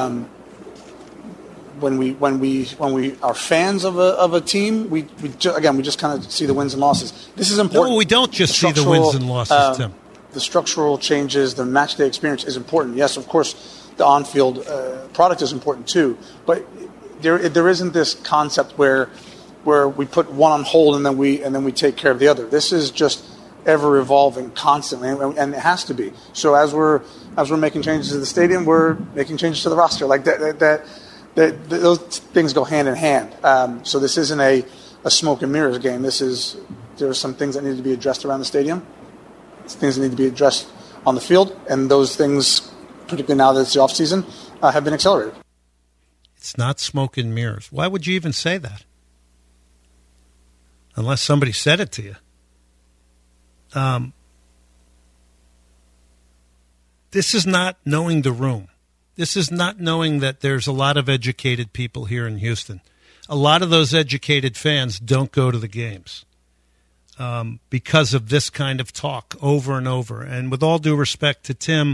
When we are fans of a team, we just kind of see the wins and losses. This is important. No, we don't just see the wins and losses, Tim. The structural changes, the match day experience is important. Yes, of course, the on-field product is important too. But there isn't this concept where we put one on hold and then we take care of the other. This is just ever evolving constantly, and it has to be. So as we're making changes to the stadium, we're making changes to the roster. Like that those things go hand in hand. So this isn't a smoke and mirrors game. There are some things that need to be addressed around the stadium. Things that need to be addressed on the field, and those things, particularly now that it's the off season, have been accelerated. It's not smoke and mirrors. Why would you even say that? Unless somebody said it to you. This is not knowing the room. This is not knowing that there's a lot of educated people here in Houston. A lot of those educated fans don't go to the games. Because of this kind of talk over and over. And with all due respect to Tim,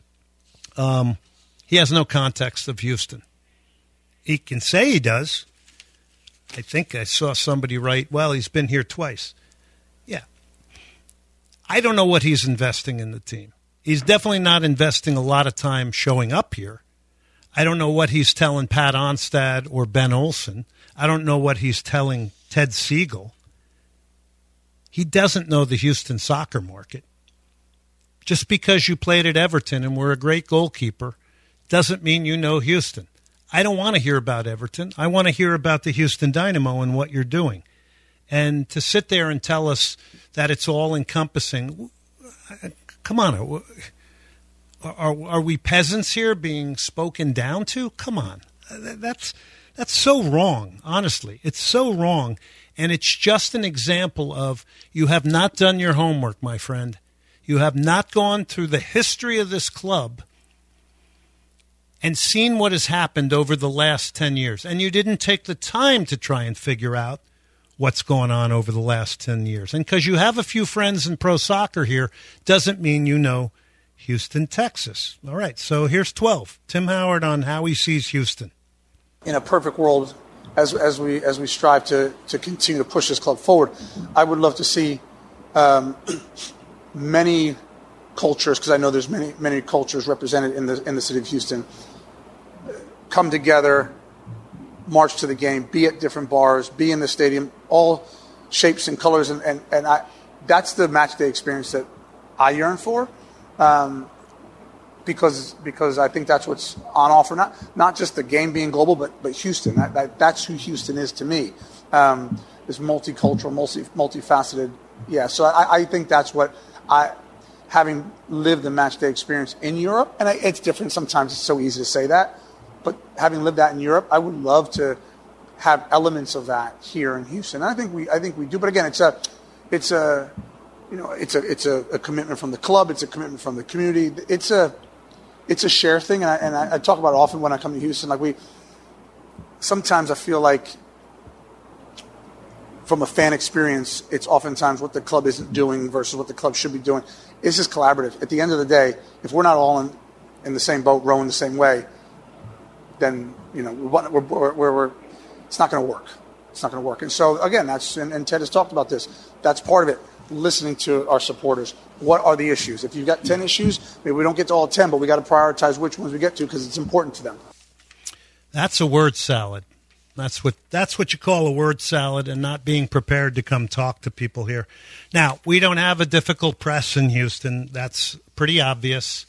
he has no context of Houston. He can say he does. I think I saw somebody write, well, he's been here twice. Yeah. I don't know what he's investing in the team. He's definitely not investing a lot of time showing up here. I don't know what he's telling Pat Onstad or Ben Olsen. I don't know what he's telling Ted Siegel. He doesn't know the Houston soccer market. Just because you played at Everton and were a great goalkeeper doesn't mean you know Houston. I don't want to hear about Everton. I want to hear about the Houston Dynamo and what you're doing. And to sit there and tell us that it's all encompassing, come on. Are we peasants here being spoken down to? Come on. That's so wrong, honestly. It's so wrong. And it's just an example of you have not done your homework, my friend. You have not gone through the history of this club and seen what has happened over the last 10 years. And you didn't take the time to try and figure out what's going on over the last 10 years. And because you have a few friends in pro soccer here doesn't mean you know Houston, Texas. All right, so here's 12. Tim Howard on how he sees Houston. In a perfect world, as we strive to continue to push this club forward, I would love to see many cultures, because I know there's many cultures represented in the city of Houston, come together, march to the game, be at different bars, be in the stadium, all shapes and colors, and that's the match day experience that I yearn for, because I think that's what's on offer. Not just the game being global, but Houston. That's who Houston is to me. This multicultural, multifaceted. Yeah, so I think that's what having lived the match day experience in Europe, and it's different. Sometimes it's so easy to say that. But having lived that in Europe, I would love to have elements of that here in Houston. And I think we do. But again, it's a commitment from the club. It's a commitment from the community. It's a share thing. And I talk about it often when I come to Houston. Sometimes I feel like from a fan experience, it's oftentimes what the club isn't doing versus what the club should be doing. It's just collaborative. At the end of the day, if we're not all in the same boat, rowing the same way, then we're it's not going to work. It's not going to work. And so again, and Ted has talked about this. That's part of it. Listening to our supporters. What are the issues? If you've got 10 issues, maybe we don't get to all 10, but we got to prioritize which ones we get to because it's important to them. That's a word salad. That's what you call a word salad, and not being prepared to come talk to people here. Now, we don't have a difficult press in Houston. That's pretty obvious.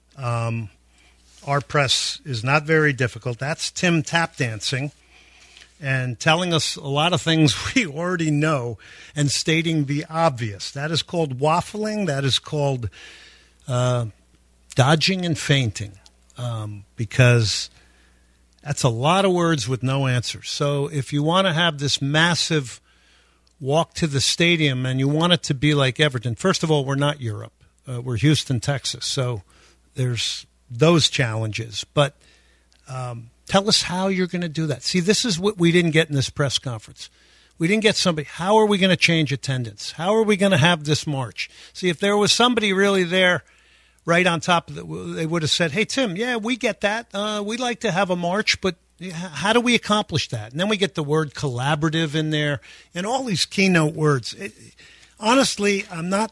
Our press is not very difficult. That's Tim tap dancing and telling us a lot of things we already know and stating the obvious. That is called waffling. That is called dodging and fainting, because that's a lot of words with no answers. So if you want to have this massive walk to the stadium and you want it to be like Everton, first of all, we're not Europe. We're Houston, Texas. So there's those challenges. But tell us how you're going to do that. See, this is what we didn't get in this press conference. We didn't get somebody. How are we going to change attendance? How are we going to have this march? See, if there was somebody really there right on top of it, they would have said, hey, Tim, yeah, we get that. We'd like to have a march, but how do we accomplish that? And then we get the word collaborative in there and all these keynote words. Honestly, I'm not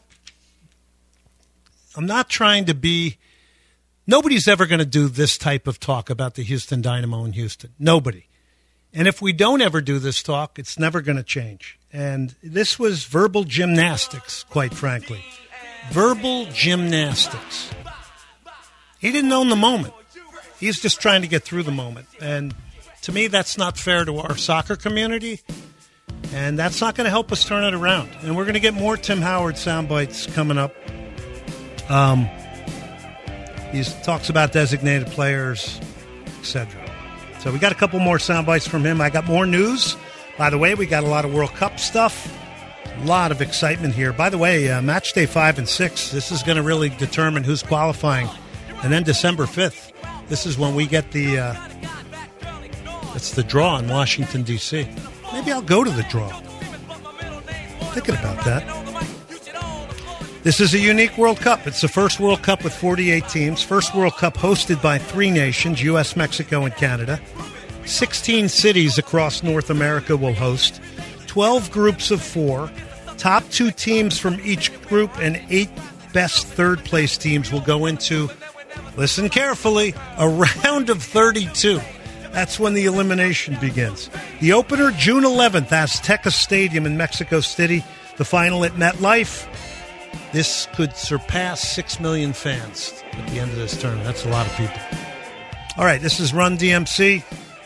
trying to be – nobody's ever going to do this type of talk about the Houston Dynamo in Houston. Nobody. And if we don't ever do this talk, it's never going to change. And this was verbal gymnastics, quite frankly. Verbal gymnastics. He didn't own the moment. He's just trying to get through the moment. And to me, that's not fair to our soccer community. And that's not going to help us turn it around. And we're going to get more Tim Howard sound bites coming up. He talks about designated players, etc. So we got a couple more sound bites from him. I got more news. By the way, we got a lot of World Cup stuff. A lot of excitement here. By the way, match day 5 and 6, this is going to really determine who's qualifying. And then December 5th, this is when we get it's the draw in Washington, D.C. Maybe I'll go to the draw. Thinking about that. This is a unique World Cup. It's the first World Cup with 48 teams. First World Cup hosted by 3 nations, U.S., Mexico, and Canada. 16 cities across North America will host. 12 groups of 4. Top 2 teams from each group and 8 best third-place teams will go into, listen carefully, a round of 32. That's when the elimination begins. The opener, June 11th, Azteca Stadium in Mexico City. The final at MetLife. This could surpass 6 million fans at the end of this tournament. That's a lot of people. All right, this is Run DMC.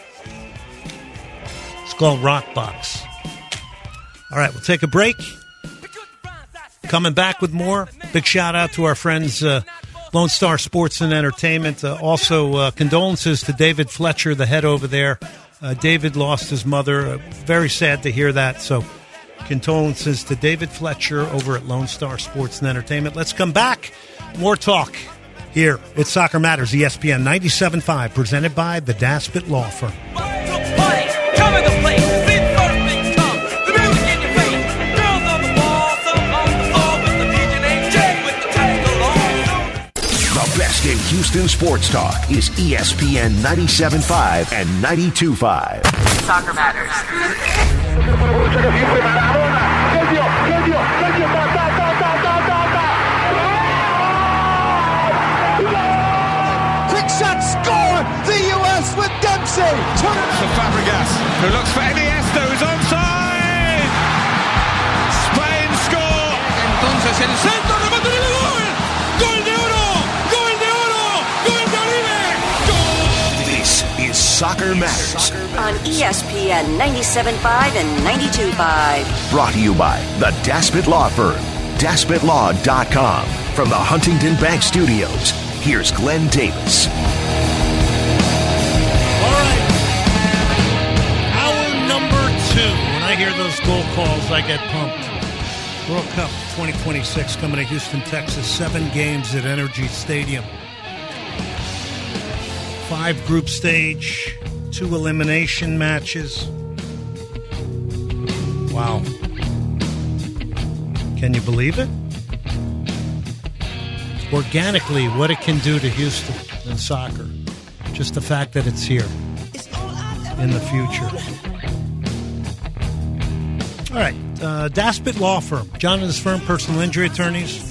It's called Rock Box. All right, we'll take a break. Coming back with more. Big shout out to our friends Lone Star Sports and Entertainment. Also, condolences to David Fletcher, the head over there. David lost his mother. Very sad to hear that. So condolences to David Fletcher over at Lone Star Sports and Entertainment. Let's come back. More talk here at Soccer Matters, ESPN 97.5, presented by the Daspit Law Firm. Coming to play, see first thing come. The music best in Houston sports talk is ESPN 97.5 and 92.5. Soccer Matters. Quick shot, score! The U.S. with Dempsey! For Fabregas, who looks for Iniesta, who's onside! Spain score! Entonces el centro, remate de gol! ¡Gol de oro! ¡Gol de oro! ¡Gol de Oribe! ¡Gol! This is Soccer Matters. On ESPN 97.5 and 92.5. Brought to you by the Daspit Law Firm. DaspitLaw.com. From the Huntington Bank Studios, here's Glenn Davis. All right. Hour number 2. When I hear those goal calls, I get pumped. World Cup 2026 coming to Houston, Texas. 7 games at Energy Stadium. 5 group stage, 2 elimination matches. Wow. Can you believe it? Organically, what it can do to Houston in soccer. Just the fact that it's here in the future. All right. Daspit Law Firm. John and his firm, personal injury attorneys.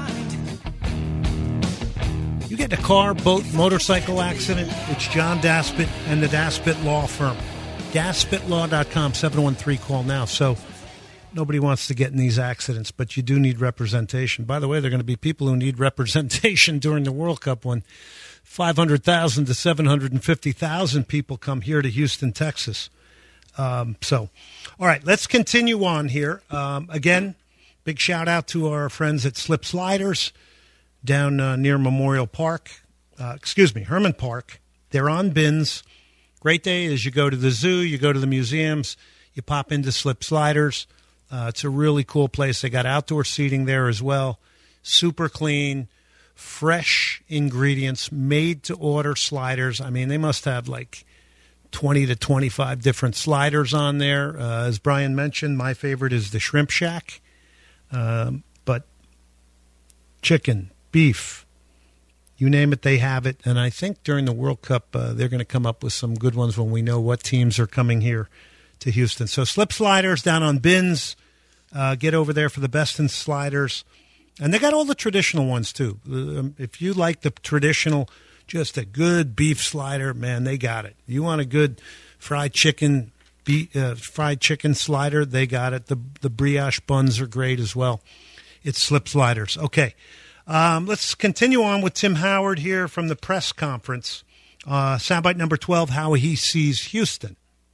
You get in a car, boat, motorcycle accident, it's John Daspit and the Daspit Law Firm. DaspitLaw.com, 713, call now. So nobody wants to get in these accidents, but you do need representation. By the way, there are going to be people who need representation during the World Cup when 500,000 to 750,000 people come here to Houston, Texas. All right, let's continue on here. Again, big shout out to our friends at Slip Sliders down near Herman Park. They're on bins. Great day as you go to the zoo, you go to the museums, you pop into Slip Sliders. It's a really cool place. They got outdoor seating there as well. Super clean, fresh ingredients, made-to-order sliders. I mean, they must have like 20 to 25 different sliders on there. As Brian mentioned, my favorite is the Shrimp Shack. But chicken, beef, you name it, they have it. And I think during the World Cup, they're going to come up with some good ones when we know what teams are coming here to Houston. So Slip Sliders down on bins. Get over there for the best in sliders. And they got all the traditional ones, too. If you like the traditional, just a good beef slider, man, they got it. You want a good fried chicken slider, they got it. The brioche buns are great as well. It's Slip Sliders. Okay. Let's continue on with Tim Howard here from the press conference. Soundbite number 12, how he sees Houston.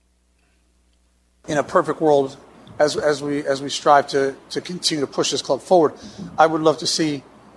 In a perfect world, as we strive to continue to push this club forward, I would love to see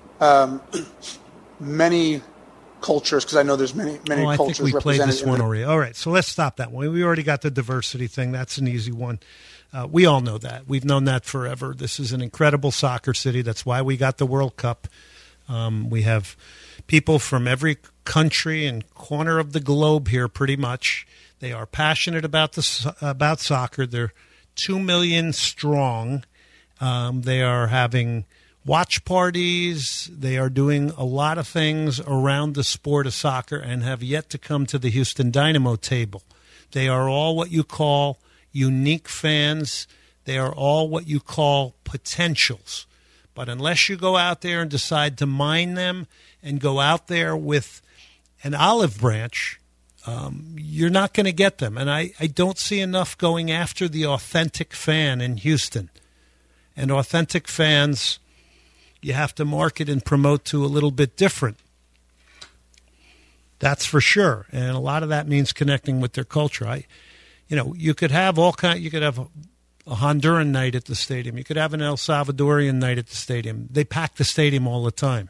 many cultures, because I know there's many cultures represented. I think we played this one already. All right, so let's stop that one. We already got the diversity thing. That's an easy one. We all know that. We've known that forever. This is an incredible soccer city. That's why we got the World Cup. We have people from every country and corner of the globe here pretty much. They are passionate about soccer. They're 2 million strong. They are having watch parties. They are doing a lot of things around the sport of soccer and have yet to come to the Houston Dynamo table. They are all what you call unique fans. They are all what you call potentials. But unless you go out there and decide to mine them and go out there with an olive branch, you're not going to get them. And I don't see enough going after the authentic fan in Houston. And authentic fans, you have to market and promote to a little bit different. That's for sure. And a lot of that means connecting with their culture. You could have you could have a Honduran night at the stadium. You could have an El Salvadorian night at the stadium. They pack the stadium all the time.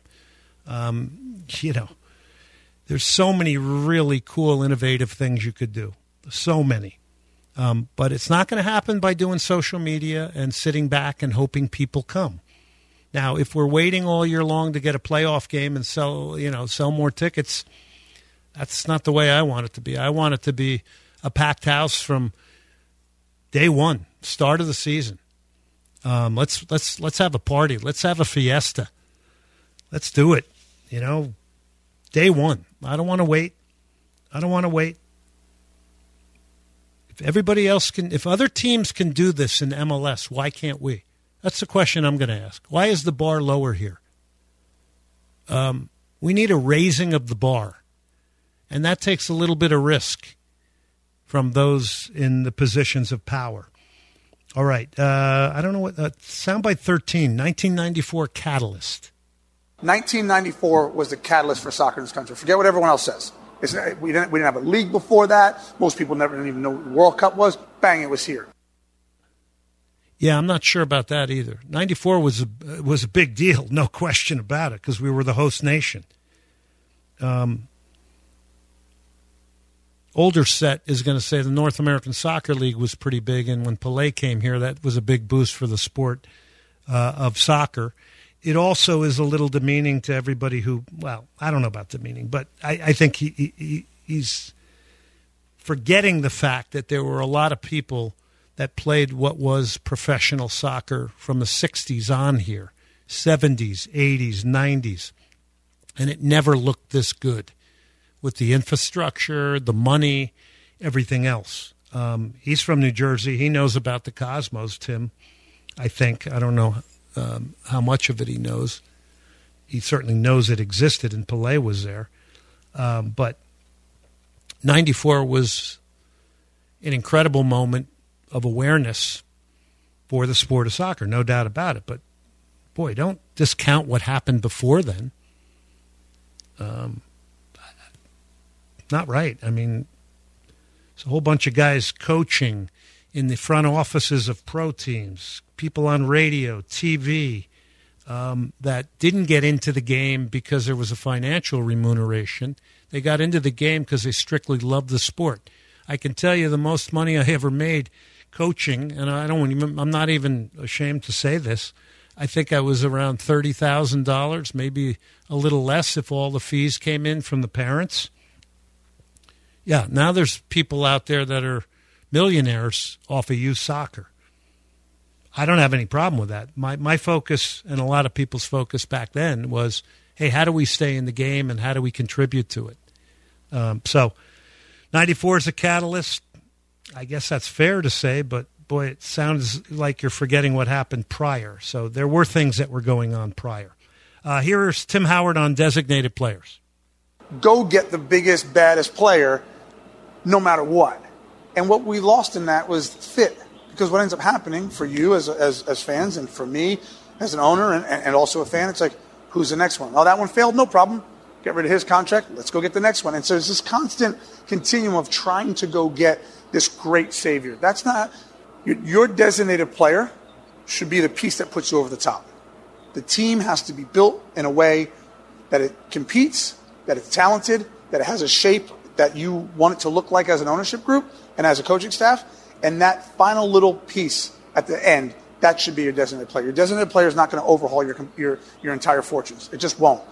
There's so many really cool, innovative things you could do. So many. But it's not going to happen by doing social media and sitting back and hoping people come. Now, if we're waiting all year long to get a playoff game and sell more tickets, that's not the way I want it to be. I want it to be a packed house from day one, start of the season. Let's have a party. Let's have a fiesta. Let's do it. Day one. I don't want to wait. If everybody else can, if other teams can do this in MLS, why can't we? That's the question I'm going to ask. Why is the bar lower here? We need a raising of the bar, and that takes a little bit of risk from those in the positions of power. All right. I don't know what soundbite 13, 1994 catalyst. 1994 was the catalyst for soccer in this country. Forget what everyone else says. We didn't have a league before that. Most people never even know what the World Cup was. Bang, it was here. Yeah, I'm not sure about that either. 94 was a big deal, no question about it, because we were the host nation. Older set is going to say the North American Soccer League was pretty big, and when Pelé came here, that was a big boost for the sport of soccer. It also is a little demeaning to everybody who, well, I don't know about demeaning, but I think he's forgetting the fact that there were a lot of people that played what was professional soccer from the 60s on here, 70s, 80s, 90s, and it never looked this good with the infrastructure, the money, everything else. He's from New Jersey. He knows about the Cosmos, Tim, I think. I don't know how much of it he knows. He certainly knows it existed, and Pelé was there. But 94 was an incredible moment of awareness for the sport of soccer, no doubt about it. But, boy, don't discount what happened before then. Not right. I mean, there's a whole bunch of guys coaching in the front offices of pro teams, people on radio, TV, that didn't get into the game because there was a financial remuneration. They got into the game because they strictly loved the sport. I can tell you the most money I ever made coaching, and I'm not even ashamed to say this, I think I was around $30,000, maybe a little less if all the fees came in from the parents. Yeah, now there's people out there that are millionaires off of youth soccer. I don't have any problem with that. My focus, and a lot of people's focus back then, was, hey, how do we stay in the game and how do we contribute to it? So 94 is a catalyst. I guess that's fair to say, but, boy, it sounds like you're forgetting what happened prior. So there were things that were going on prior. Here's Tim Howard on designated players. Go get the biggest, baddest player no matter what. And what we lost in that was fit. Because what ends up happening for you as fans and for me as an owner and also a fan, it's like, who's the next one? Oh, that one failed? No problem. Get rid of his contract. Let's go get the next one. And so there's this constant continuum of trying to go get this great savior. That's not your designated player should be the piece that puts you over the top. The team has to be built in a way that it competes, that it's talented, that it has a shape that you want it to look like as an ownership group and as a coaching staff. And that final little piece at the end, that should be your designated player. Your designated player is not going to overhaul your entire fortunes. It just won't.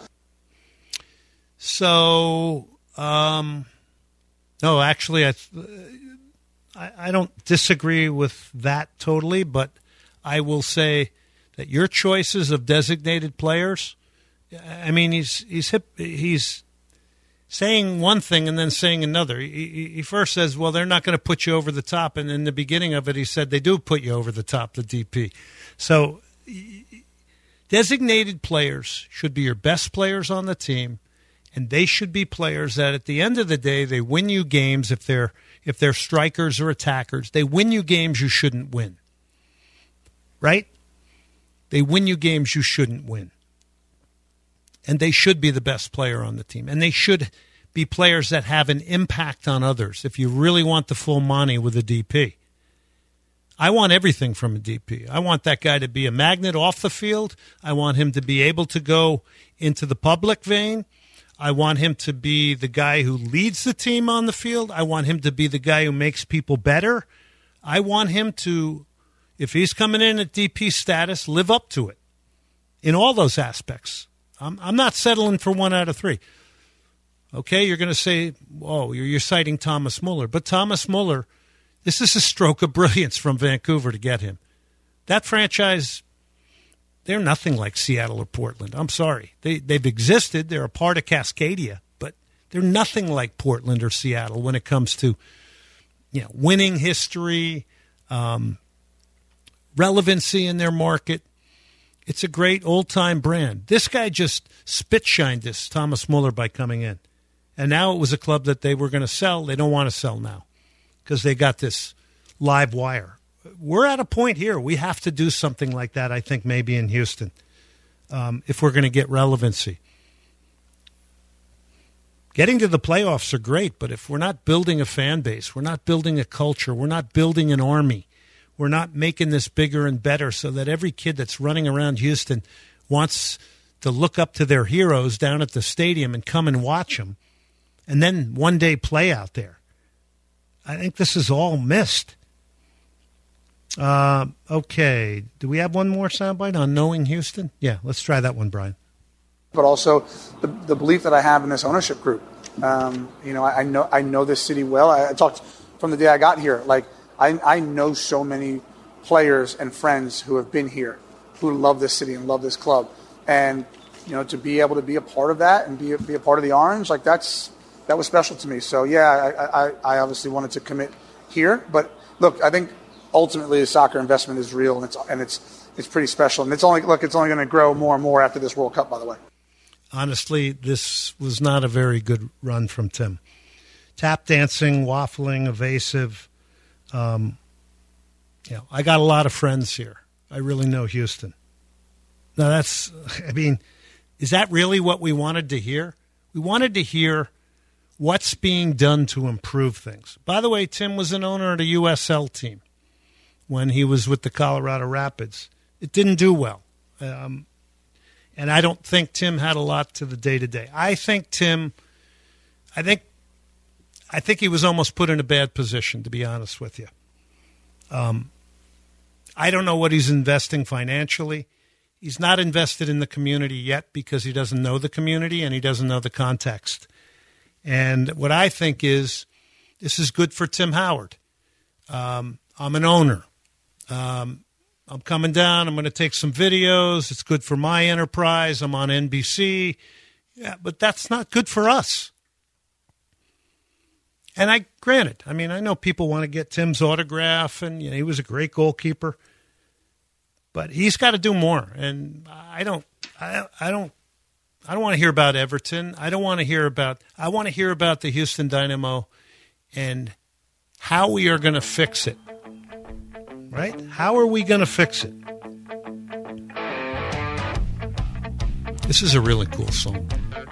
So, no, actually, I don't disagree with that totally, but I will say that your choices of designated players, I mean, he's saying one thing and then saying another. He first says, well, they're not going to put you over the top. And in the beginning of it, he said they do put you over the top, the DP. So designated players should be your best players on the team, and they should be players that at the end of the day, they win you games if they're strikers or attackers. They win you games you shouldn't win. Right? They win you games you shouldn't win. And they should be the best player on the team. And they should be players that have an impact on others if you really want the full money with a DP. I want everything from a DP. I want that guy to be a magnet off the field. I want him to be able to go into the public vein. I want him to be the guy who leads the team on the field. I want him to be the guy who makes people better. I want him to, if he's coming in at DP status, live up to it in all those aspects. I'm not settling for 1 out of 3. Okay, you're going to say, oh, you're citing Thomas Muller. But Thomas Muller, this is a stroke of brilliance from Vancouver to get him. That franchise, they're nothing like Seattle or Portland. I'm sorry. They've existed. They're a part of Cascadia. They're nothing like Portland or Seattle when it comes to, winning history, relevancy in their market. It's a great old-time brand. This guy just spit-shined this, Thomas Muller, by coming in. And now it was a club that they were going to sell. They don't want to sell now because they got this live wire. We're at a point here. We have to do something like that, I think, maybe in Houston, if we're going to get relevancy. Getting to the playoffs are great, but if we're not building a fan base, we're not building a culture, we're not building an army, we're not making this bigger and better so that every kid that's running around Houston wants to look up to their heroes down at the stadium and come and watch them and then one day play out there. I think this is all missed. Okay. Do we have one more soundbite on knowing Houston? Yeah, let's try that one, Brian. But also the belief that I have in this ownership group. I know this city well. I talked from the day I got here. Like, I know so many players and friends who have been here, who love this city and love this club. And, to be able to be a part of that and be a part of the Orange, like that was special to me. So, yeah, I obviously wanted to commit here. But, look, I think ultimately the soccer investment is real and it's pretty special. And it's only going to grow more and more after this World Cup, by the way. Honestly, this was not a very good run from Tim. Tap dancing, waffling, evasive. I got a lot of friends here. I really know Houston. Now is that really what we wanted to hear? We wanted to hear what's being done to improve things. By the way, Tim was an owner of the USL team when he was with the Colorado Rapids. It didn't do well. And I don't think Tim had a lot to the day-to-day. I think he was almost put in a bad position, to be honest with you. I don't know what he's investing financially. He's not invested in the community yet because he doesn't know the community and he doesn't know the context. And what I think is this is good for Tim Howard. I'm an owner. I'm coming down. I'm going to take some videos. It's good for my enterprise. I'm on NBC. Yeah, but that's not good for us. And I know people want to get Tim's autograph, and he was a great goalkeeper. But he's got to do more. And I don't want to hear about Everton. I want to hear about the Houston Dynamo and how we are going to fix it. Right? How are we going to fix it? This is a really cool song.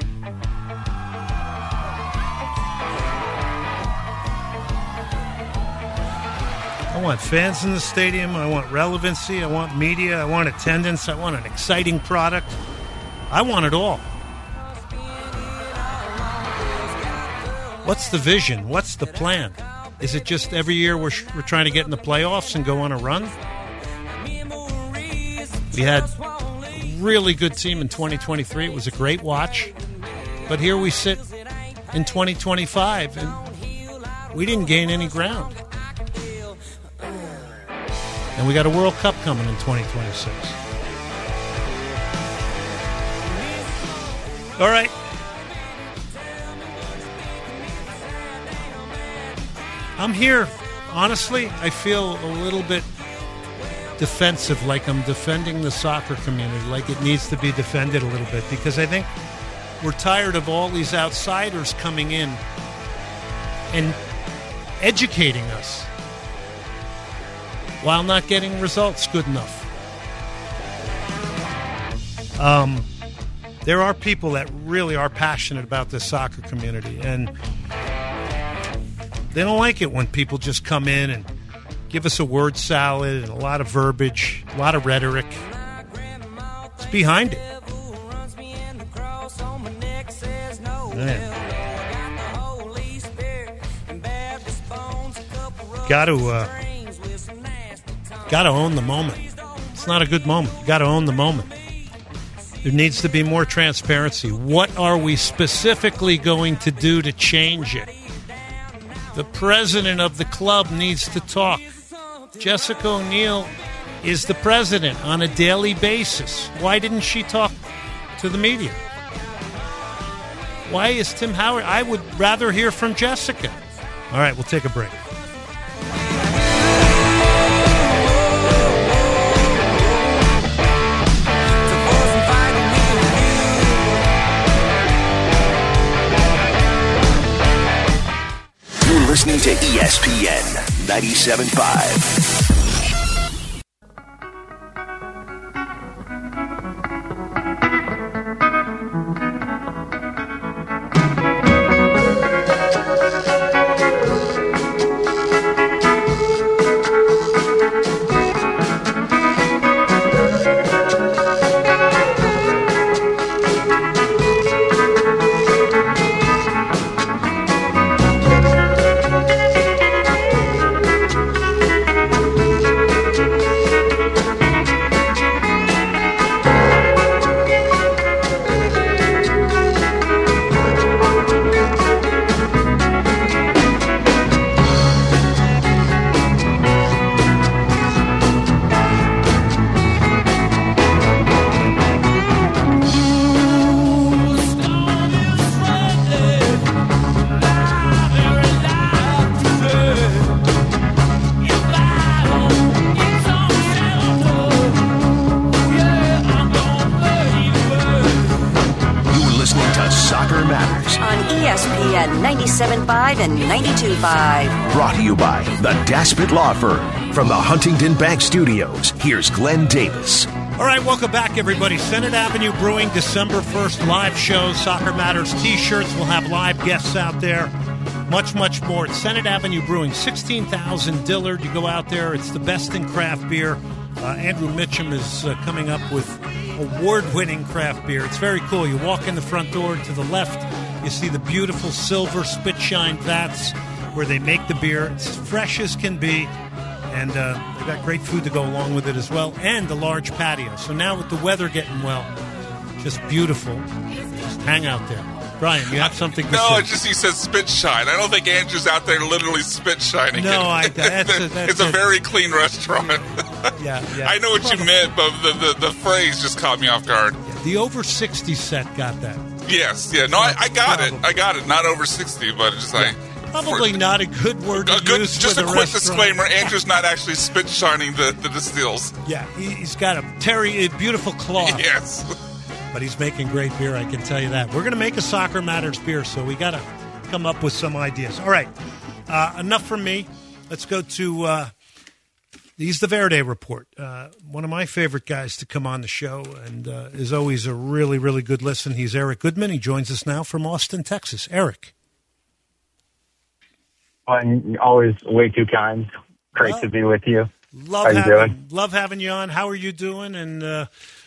I want fans in the stadium. I want relevancy. I want media. I want attendance. I want an exciting product. I want it all. What's the vision? What's the plan? Is it just every year we're trying to get in the playoffs and go on a run? We had a really good team in 2023. It was a great watch. But here we sit in 2025, and we didn't gain any ground. And we got a World Cup coming in 2026. All right. I'm here. Honestly, I feel a little bit defensive, like I'm defending the soccer community, like it needs to be defended a little bit, because I think we're tired of all these outsiders coming in and educating us while not getting results good enough. There are people that really are passionate about this soccer community, and they don't like it when people just come in and give us a word salad and a lot of verbiage, a lot of rhetoric. It's behind it. Man. Got to own the moment. It's not a good moment. You got to own the moment. There needs to be more transparency. What are we specifically going to do to change it? The president of the club needs to talk. Jessica O'Neill is the president on a daily basis. Why didn't she talk to the media? Why is Tim Howard? I would rather hear from Jessica. All right, we'll take a break. You're listening to ESPN 97.5. ESPN 97.5 and 92.5. Brought to you by the Daspit Law Firm. From the Huntington Bank Studios, here's Glenn Davis. All right, welcome back, everybody. Senate Avenue Brewing, December 1st, live show, Soccer Matters T-shirts. We'll have live guests out there. Much, much more. It's Senate Avenue Brewing, 16,000 Dillard. You go out there. It's the best in craft beer. Andrew Mitchum is coming up with award-winning craft beer. It's very cool. You walk in the front door to the left. You see the beautiful silver spit shine vats where they make the beer. It's fresh as can be. And they've got great food to go along with it as well. And a large patio. So now with the weather getting well, just beautiful. Just hang out there. Brian, you have something to say? No, it's just he says spit shine. I don't think Andrew's out there literally spit shining. No, it's a very clean restaurant. Yeah. I know what you meant, but the phrase just caught me off guard. Yeah, the over 60 set got that. Yes, yeah. No, I got it. I got it. Not over 60, but it's just like... Probably not a good word to use just for a the quick restaurant. disclaimer, Andrew's not actually spit shining the distills. Yeah, he's got a beautiful cloth. Yes. But he's making great beer, I can tell you that. We're going to make a Soccer Matters beer, so we got to come up with some ideas. All right, enough from me. Let's go to he's the Verde Report. One of my favorite guys to come on the show, and is always a really, really good listen. He's Eric Goodman. He joins us now from Austin, Texas. Eric. Always way too kind. Great to be with you. Love having you on. How are you doing? And,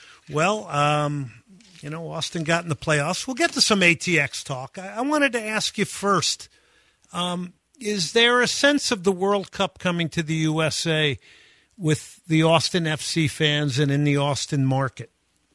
Austin got in the playoffs. We'll get to some ATX talk. I wanted to ask you first, is there a sense of the World Cup coming to the USA with the Austin FC fans and in the Austin market?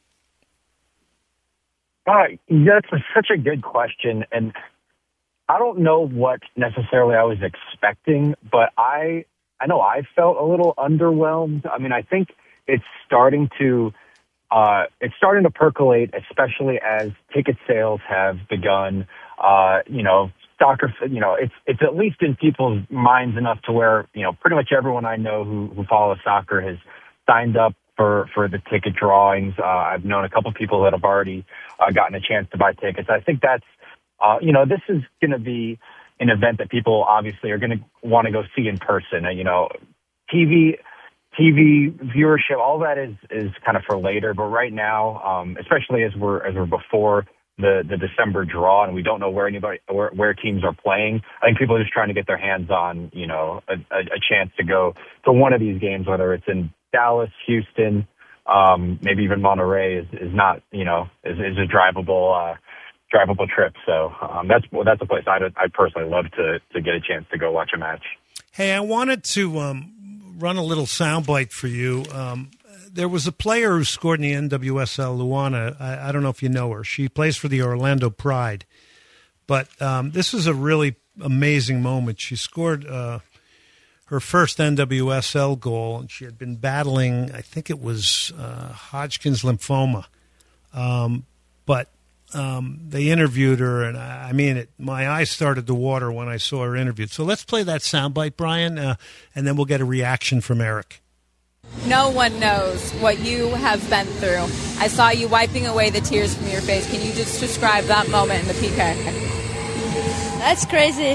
That's such a good question. And I don't know what necessarily I was expecting, but I know I felt a little underwhelmed. I mean, I think it's starting to percolate, especially as ticket sales have begun. Soccer, it's at least in people's minds enough to where, pretty much everyone I know who follows soccer has signed up for the ticket drawings. I've known a couple people that have already gotten a chance to buy tickets. I think that's, this is going to be an event that people obviously are going to want to go see in person. TV viewership, all that is kind of for later. But right now, especially as we're before the December draw, and we don't know where teams are playing, I think people are just trying to get their hands on, a chance to go to one of these games, whether it's in Dallas, Houston, maybe even Monterey is not, is a drivable trip. So that's a place I'd personally love to get a chance to go watch a match. Hey, I wanted to run a little soundbite for you. There was a player who scored in the NWSL, Luana. I don't know if you know her. She plays for the Orlando Pride. But this is a really amazing moment. She scored her first NWSL goal, and she had been battling, I think it was Hodgkin's lymphoma. But they interviewed her, and I mean, my eyes started to water when I saw her interviewed. So let's play that soundbite, Brian, and then we'll get a reaction from Eric. No one knows what you have been through. I saw you wiping away the tears from your face. Can you just describe that moment in the PK? That's crazy.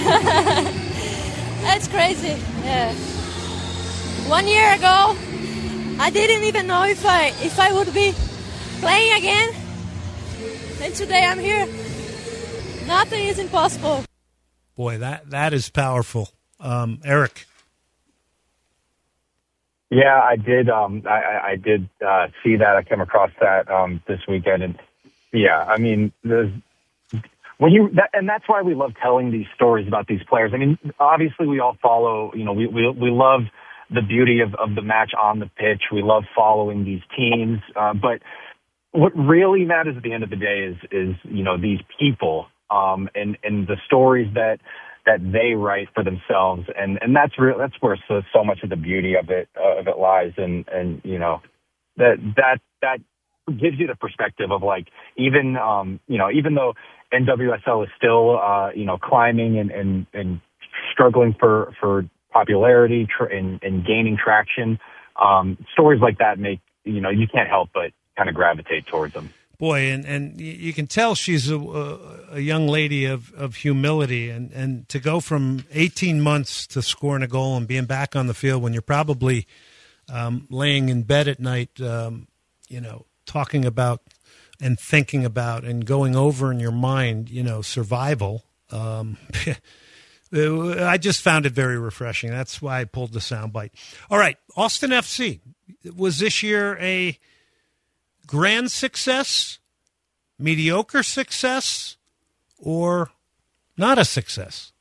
That's crazy. Yeah. 1 year ago, I didn't even know if I would be playing again. And today I'm here. Nothing is impossible. Boy, that is powerful. Eric. Yeah, I did. I did see that. I came across that this weekend, and yeah, I mean, and that's why we love telling these stories about these players. I mean, obviously, we all follow. You know, we love the beauty of the match on the pitch. We love following these teams, but what really matters at the end of the day is you know, these people and the stories that they write for themselves, and that's where so much of the beauty of it lies, and you know, that gives you the perspective of, like, even you know, even though NWSL is still you know, climbing and struggling for popularity and gaining traction, stories like that make, you know, you can't help but kind of gravitate towards them. Boy, and you can tell she's a young lady of humility, and to go from 18 months to scoring a goal and being back on the field when you're probably laying in bed at night, you know, talking about and thinking about and going over in your mind, you know, survival. I just found it very refreshing. That's why I pulled the soundbite. All right, Austin FC. Was this year a grand success, mediocre success, or not a success?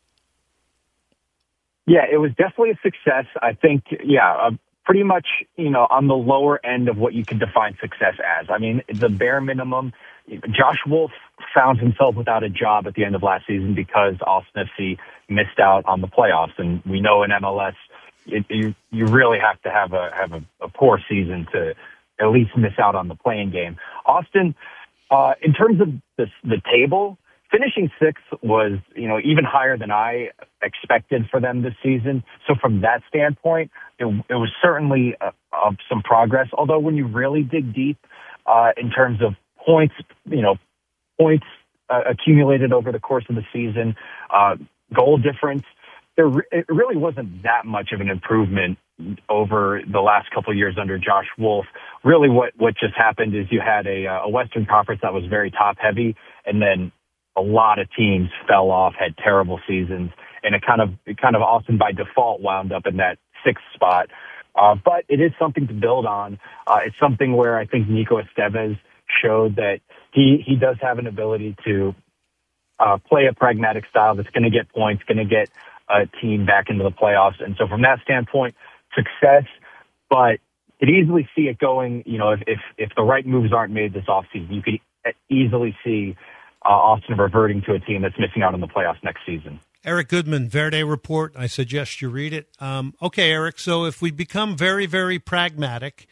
Yeah, it was definitely a success. I think, pretty much, you know, on the lower end of what you could define success as. I mean, the bare minimum. Josh Wolf found himself without a job at the end of last season because Austin FC missed out on the playoffs, and we know in MLS, you really have to have a poor season to at least miss out on the playing game. Austin, in terms of the table, finishing sixth was, you know, even higher than I expected for them this season. So from that standpoint, it was certainly some progress. Although when you really dig deep in terms of points, you know, points accumulated over the course of the season, goal difference, it really wasn't that much of an improvement over the last couple of years under Josh Wolf. Really what just happened is you had a Western Conference that was very top heavy, and then a lot of teams fell off, had terrible seasons, and it kind of Austin by default wound up in that sixth spot. But it is something to build on. It's something where I think Nico Estevez showed that he does have an ability to play a pragmatic style that's going to get points, going to get a team back into the playoffs. And so from that standpoint, success, but you could easily see it going, you know, if the right moves aren't made this offseason, you could easily see Austin reverting to a team that's missing out on the playoffs next season. Eric Goodman, Verde Report. I suggest you read it. Okay, Eric, so if we become very, very pragmatic,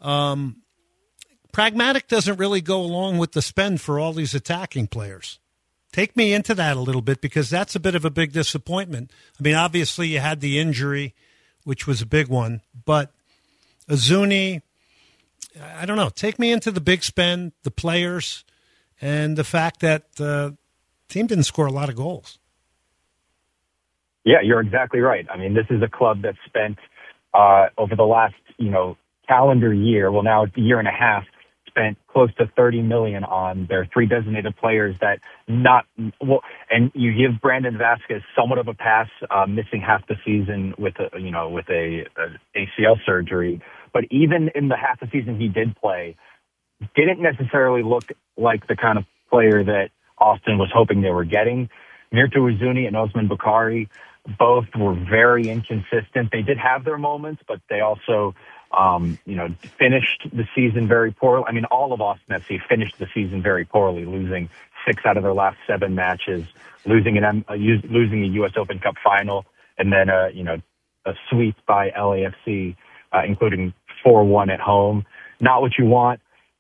pragmatic doesn't really go along with the spend for all these attacking players. Take me into that a little bit, because that's a bit of a big disappointment. I mean, obviously you had the injury, which was a big one, but Azuni, I don't know. Take me into the big spend, the players, and the fact that the team didn't score a lot of goals. Yeah, you're exactly right. I mean, this is a club that spent over the last, you know, calendar year, well, now a year and a half, spent close to $30 million on their three designated players that and you give Brandon Vasquez somewhat of a pass, missing half the season with a ACL surgery. But even in the half the season he did play, didn't necessarily look like the kind of player that Austin was hoping they were getting. Mirta Uzuni and Osman Bukhari both were very inconsistent. They did have their moments, but they also finished the season very poorly. I mean, all of Austin FC finished the season very poorly, losing 6 out of their last 7 matches, losing a U.S. Open Cup final, and then a sweep by LAFC, including 4-1 at home. Not what you want.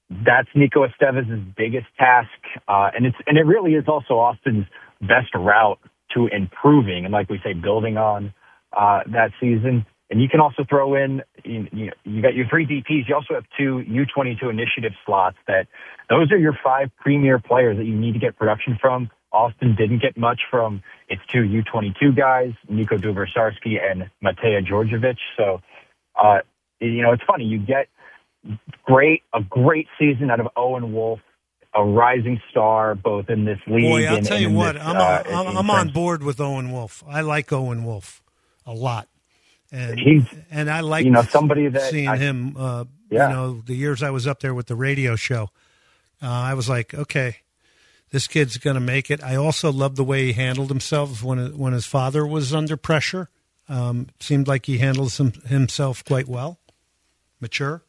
that's Nico Estevez' biggest task, and it really is also Austin's best route to improving, and like we say, building on that season. And you can also throw in, you got your 3 DPs. You also have 2 U22 initiative slots. Those are your 5 premier players that you need to get production from. Austin didn't get much from its 2 U22 guys, Nico Duversarski and Mateja Djordjevic. So, it's funny. You get a great season out of Owen Wolff, a rising star both in this league. Boy, I'll tell you what, I'm on board with Owen Wolff. I like Owen Wolff a lot. And I like somebody that seeing him. The years I was up there with the radio show, I was like, okay, this kid's going to make it. I also love the way he handled himself when his father was under pressure. Seemed like he handles himself quite well, mature.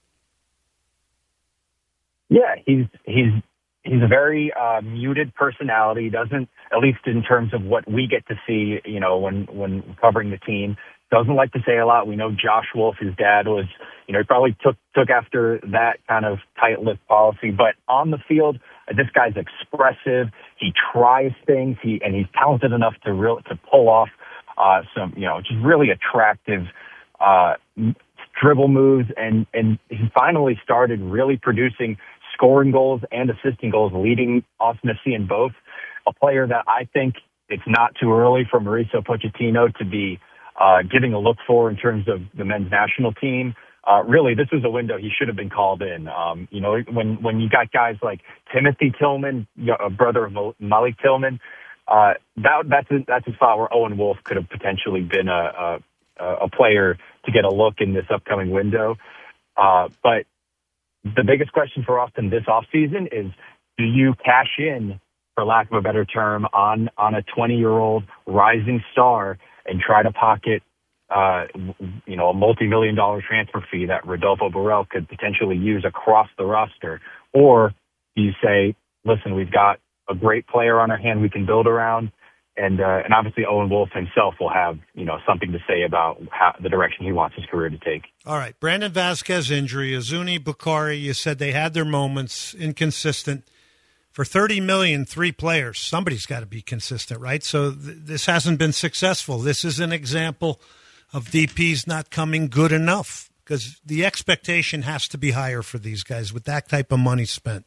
Yeah, he's a very muted personality. He doesn't, at least in terms of what we get to see, when covering the team. Doesn't like to say a lot. We know Josh Wolff, his dad, was, he probably took after that kind of tight-lipped policy. But on the field, this guy's expressive. He tries things. He's talented enough to pull off some, just really attractive dribble moves. And he finally started really producing scoring goals and assisting goals, leading Austin FC in both. A player that I think it's not too early for Mauricio Pochettino to be giving a look for in terms of the men's national team. Really, this was a window he should have been called in. When you got guys like Timothy Tillman, a brother of Malik Tillman, that's a spot where Owen Wolff could have potentially been a player to get a look in this upcoming window. But the biggest question for Austin this offseason is, do you cash in, for lack of a better term, on a 20-year-old rising star and try to pocket, a multi-million-dollar transfer fee that Rodolfo Borrell could potentially use across the roster? Or do you say, listen, we've got a great player on our hand we can build around, and obviously Owen Wolff himself will have, something to say about the direction he wants his career to take. All right, Brandon Vazquez injury, Azuni, Bukhari, you said they had their moments, inconsistent. For $30 million, 3 players, somebody's got to be consistent, right? So this hasn't been successful. This is an example of DPs not coming good enough, because the expectation has to be higher for these guys with that type of money spent.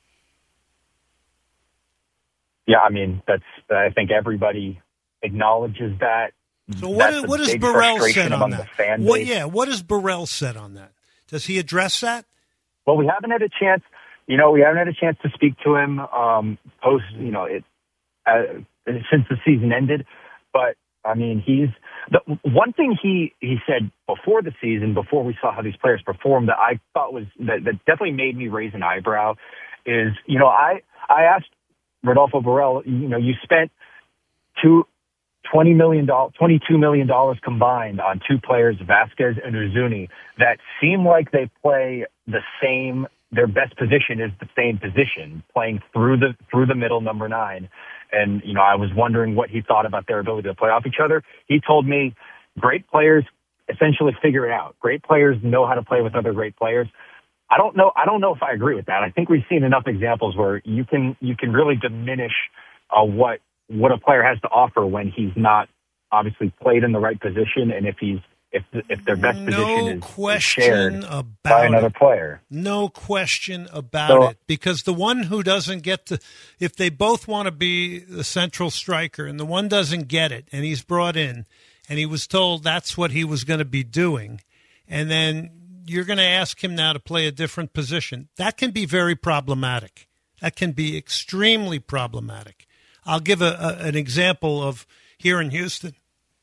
Yeah, I think everybody acknowledges that. So what has Burrell said on that? What has Burrell said on that? Does he address that? Well, we haven't had a chance. We haven't had a chance to speak to him post, since the season ended. But he's the one thing he said before the season, before we saw how these players performed, that I thought was that definitely made me raise an eyebrow. Is I asked Rodolfo Borrell, you spent $22 million combined on 2 players, Vazquez and Uzuni, that seem like they play the same. Their best position is the same position, playing through the middle, number 9. And, I was wondering what he thought about their ability to play off each other. He told me great players essentially figure it out. Great players know how to play with other great players. I don't know if I agree with that. I think we've seen enough examples where you can really diminish what a player has to offer when he's not obviously played in the right position, and if their best position is shared by another player. No question about it. Because the one who doesn't get if they both want to be the central striker and the one doesn't get it and he's brought in and he was told that's what he was going to be doing, and then you're going to ask him now to play a different position, that can be very problematic. That can be extremely problematic. I'll give an example of here in Houston.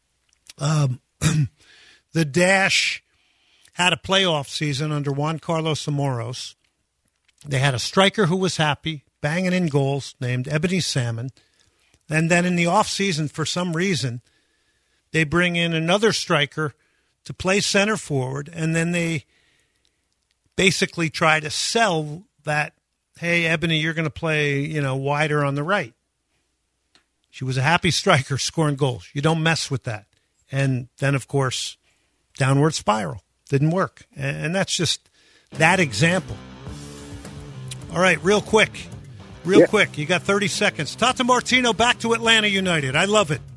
The Dash had a playoff season under Juan Carlos Amoros. They had a striker who was happy, banging in goals, named Ebony Salmon. And then in the offseason, for some reason, they bring in another striker to play center forward, and then they basically try to sell that, hey, Ebony, you're going to play, wider on the right. She was a happy striker scoring goals. You don't mess with that. And then, of course, downward spiral. Didn't work. And that's just that example. All right, real quick. Quick. You got 30 seconds. Tata Martino back to Atlanta United. I love it.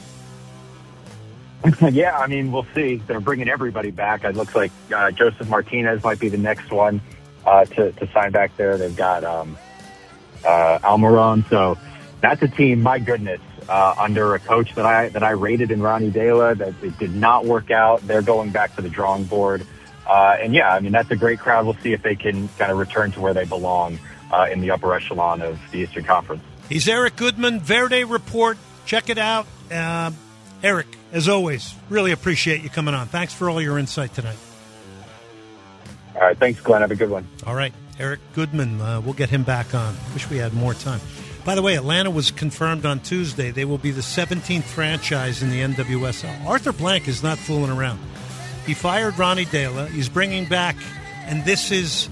Yeah, I mean, we'll see. They're bringing everybody back. It looks like Joseph Martinez might be the next one to sign back there. They've got Almiron. So that's a team, my goodness, under a coach that I rated in Ronnie Dela, that it did not work out. They're going back to the drawing board. And, yeah, I mean, that's a great crowd. We'll see if they can kind of return to where they belong in the upper echelon of the Eastern Conference. He's Eric Goodman, Verde Report. Check it out. Eric, as always, really appreciate you coming on. Thanks for all your insight tonight. All right, thanks, Glenn. Have a good one. All right, Eric Goodman, we'll get him back on. Wish we had more time. By the way, Atlanta was confirmed on Tuesday. They will be the 17th franchise in the NWSL. Arthur Blank is not fooling around. He fired Ronnie Dela. He's bringing back, and this is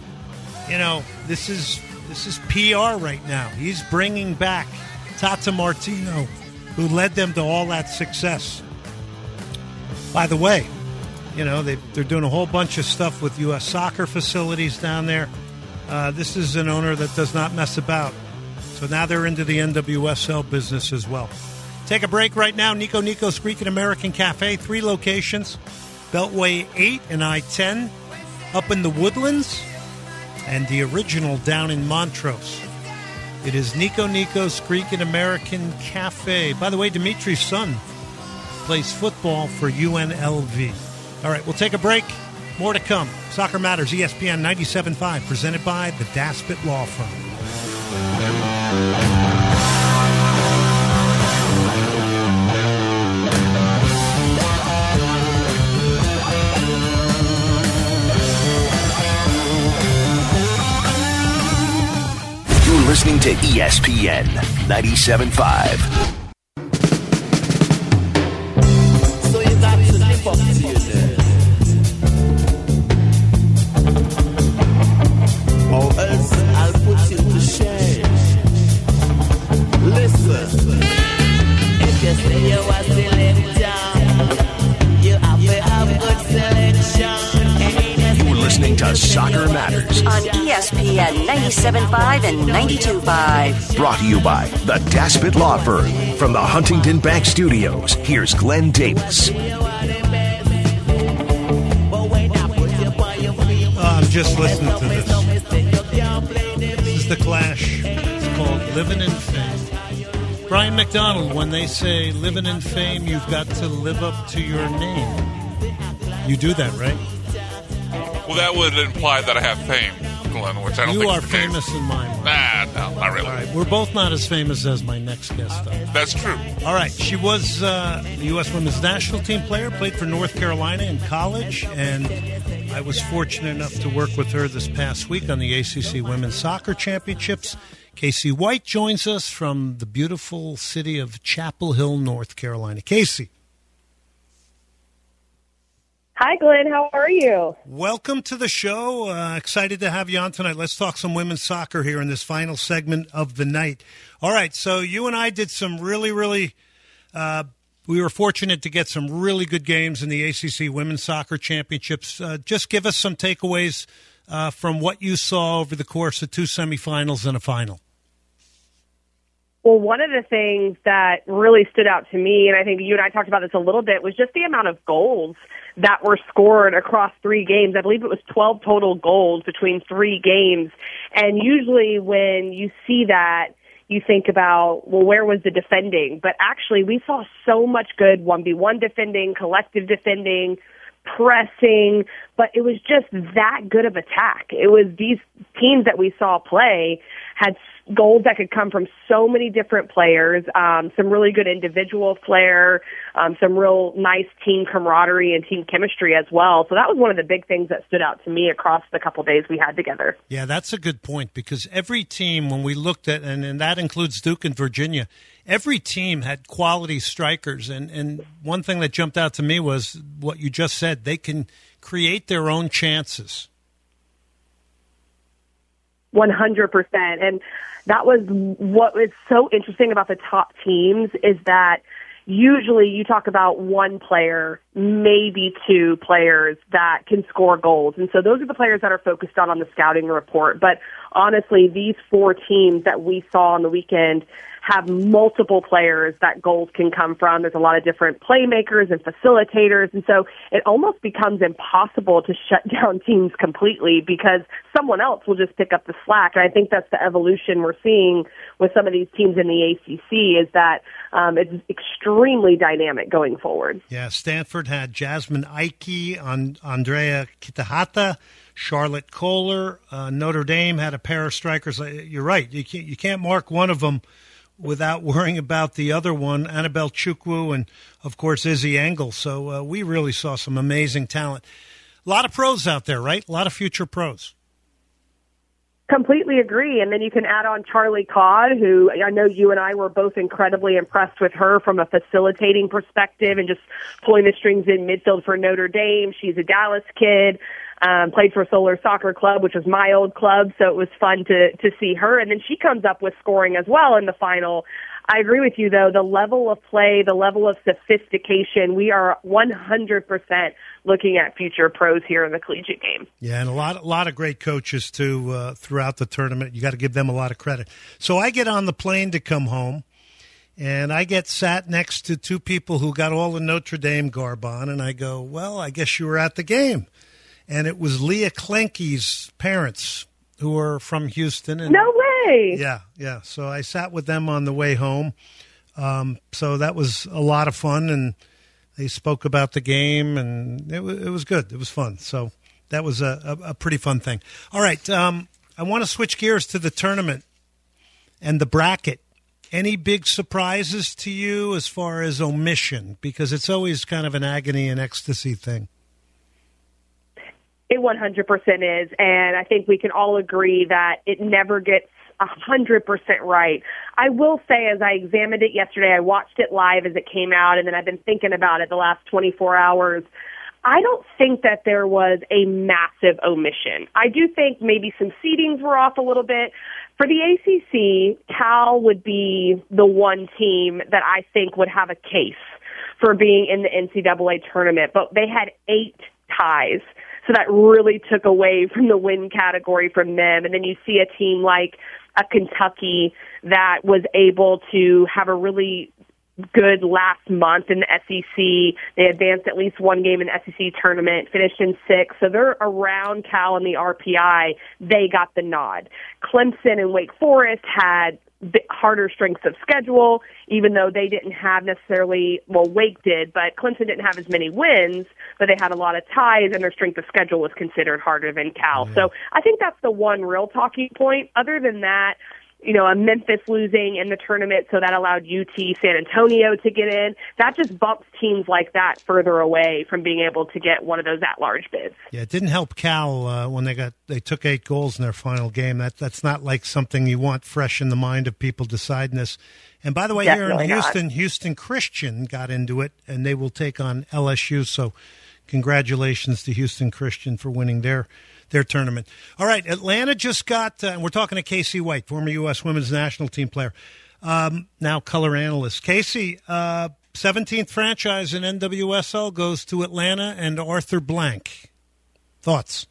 PR right now. He's bringing back Tata Martino, who led them to all that success. By the way, they're doing a whole bunch of stuff with U.S. soccer facilities down there. This is an owner that does not mess about. So now they're into the NWSL business as well. Take a break right now. Nico Nico's Greek and American Cafe, 3 locations. Beltway 8 and I-10 up in the Woodlands, and the original down in Montrose. It is Nico Nico's Greek and American Cafe. By the way, Dimitri's son plays football for UNLV. All right, we'll take a break. More to come. Soccer Matters, ESPN 97.5, presented by the Daspit Law Firm. You're listening to ESPN 97.5. So you got to live up to your name, or else I'll put you to shame. Listen, if you say you are selector, you have to have good selection. You're listening to Soccer Matters on ESPN 97.5 and 92.5. Brought to you by the Daspit Law Firm. From the Huntington Bank Studios, here's Glenn Davis. I'm just listening to this. This is The Clash. It's called Living in Fame. Brian McDonald, when they say living in fame, you've got to live up to your name. You do that, right? Well, that would imply that I have fame, Glenn, which I don't think you are is the case. famous in my mind. No, not really. All right, we're both not as famous as my next guest, though. That's true. All right, she was the U.S. Women's National Team player, played for North Carolina in college, and I was fortunate enough to work with her this past week on the ACC Women's Soccer Championships. Casey White joins us from the beautiful city of Chapel Hill, North Carolina. Casey. Hi, Glenn. How are you? Welcome to the show. Excited to have you on tonight. Let's talk some women's soccer here in this final segment of the night. All right, so you and I did some really we were fortunate to get some really good games in the ACC Women's Soccer Championships. Just give us some takeaways from what you saw over the course of 2 semifinals and a final. Well, one of the things that really stood out to me, and I think you and I talked about this a little bit, was just the amount of goals that were scored across 3 games. I believe it was 12 total goals between 3 games. And usually when you see that, you think about, well, where was the defending? But actually, we saw so much good 1v1 defending, collective defending, pressing, but it was just that good of attack. It was these teams that we saw play had goals that could come from so many different players, some really good individual flair, some real nice team camaraderie and team chemistry as well. So that was one of the big things that stood out to me across the couple days we had together. Yeah, that's a good point, because every team, when we looked at, and that includes Duke and Virginia, every team had quality strikers. And one thing that jumped out to me was what you just said. They can create their own chances. 100%. And that was what was so interesting about the top teams, is that usually you talk about one player, maybe 2 players that can score goals. And so those are the players that are focused on the scouting report. But honestly, these 4 teams that we saw on the weekend have multiple players that goals can come from. There's a lot of different playmakers and facilitators, and so it almost becomes impossible to shut down teams completely because someone else will just pick up the slack. And I think that's the evolution we're seeing with some of these teams in the ACC is that it's extremely dynamic going forward. Yeah, Stanford had Jasmine Ike, Andrea Kitahata, Charlotte Kohler. Notre Dame had a pair of strikers. You're right. You can't mark one of them without worrying about the other one, Annabelle Chukwu and, of course, Izzy Engel. So we really saw some amazing talent. A lot of pros out there, right? A lot of future pros. Completely agree. And then you can add on Charlie Codd, who I know you and I were both incredibly impressed with her from a facilitating perspective and just pulling the strings in midfield for Notre Dame. She's a Dallas kid. Played for Solar Soccer Club, which was my old club, so it was fun to see her. And then she comes up with scoring as well in the final. I agree with you, though. The level of play, the level of sophistication, we are 100% looking at future pros here in the collegiate game. Yeah, and a lot of great coaches, too, throughout the tournament. You got to give them a lot of credit. So I get on the plane to come home, and I get sat next to 2 people who got all the Notre Dame garb on, and I go, well, I guess you were at the game. And it was Leah Klenke's parents who are from Houston. And, no way! Yeah. So I sat with them on the way home. So that was a lot of fun, and they spoke about the game, and it was good. It was fun. So that was a pretty fun thing. All right, I want to switch gears to the tournament and the bracket. Any big surprises to you as far as omission? Because it's always kind of an agony and ecstasy thing. It 100% is, and I think we can all agree that it never gets 100% right. I will say, as I examined it yesterday, I watched it live as it came out, and then I've been thinking about it the last 24 hours. I don't think that there was a massive omission. I do think maybe some seedings were off a little bit. For the ACC, Cal would be the one team that I think would have a case for being in the NCAA tournament, but they had 8 ties. So that really took away from the win category from them. And then you see a team like a Kentucky that was able to have a really good last month in the SEC. They advanced at least one game in the SEC tournament, finished in 6. So they're around Cal in the RPI. They got the nod. Clemson and Wake Forest had harder strengths of schedule, even though they didn't have necessarily, well, Wake did, but Clemson didn't have as many wins, but they had a lot of ties, and their strength of schedule was considered harder than Cal. So I think that's the one real talking point. Other than that, a Memphis losing in the tournament, so that allowed UT San Antonio to get in. That just bumps teams like that further away from being able to get one of those at-large bids. Yeah, it didn't help Cal when they took 8 goals in their final game. That's not like something you want fresh in the mind of people deciding this. And by the way, Definitely here in Houston, Houston Christian got into it, and they will take on LSU. So congratulations to Houston Christian for winning their tournament. All right, Atlanta just got, and we're talking to Casey White, former U.S. women's national team player, now color analyst. Casey, 17th franchise in NWSL goes to Atlanta and Arthur Blank. Thoughts?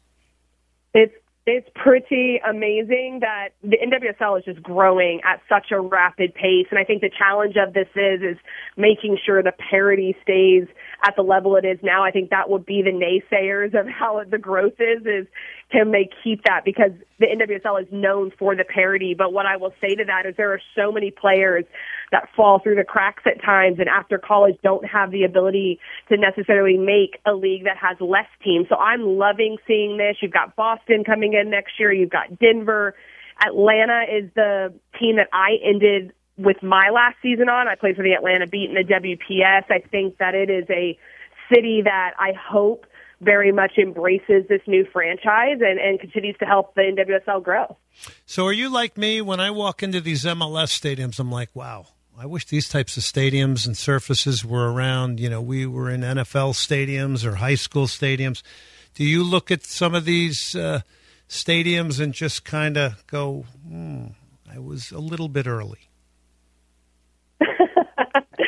It's pretty amazing that the NWSL is just growing at such a rapid pace, and I think the challenge of this is making sure the parity stays at the level it is now. I think that would be the naysayers of how the growth is can they keep that, because the NWSL is known for the parity. But what I will say to that is there are so many players that fall through the cracks at times, and after college don't have the ability to necessarily make a league that has less teams. So I'm loving seeing this. You've got Boston coming in next year. You've got Denver. Atlanta is the team that I ended with my last season on. I played for the Atlanta Beat in the WPS. I think that it is a city that I hope very much embraces this new franchise and continues to help the NWSL grow. So are you like me? When I walk into these MLS stadiums, I'm like, wow, I wish these types of stadiums and surfaces were around. We were in NFL stadiums or high school stadiums. Do you look at some of these stadiums and just kind of go, I was a little bit early?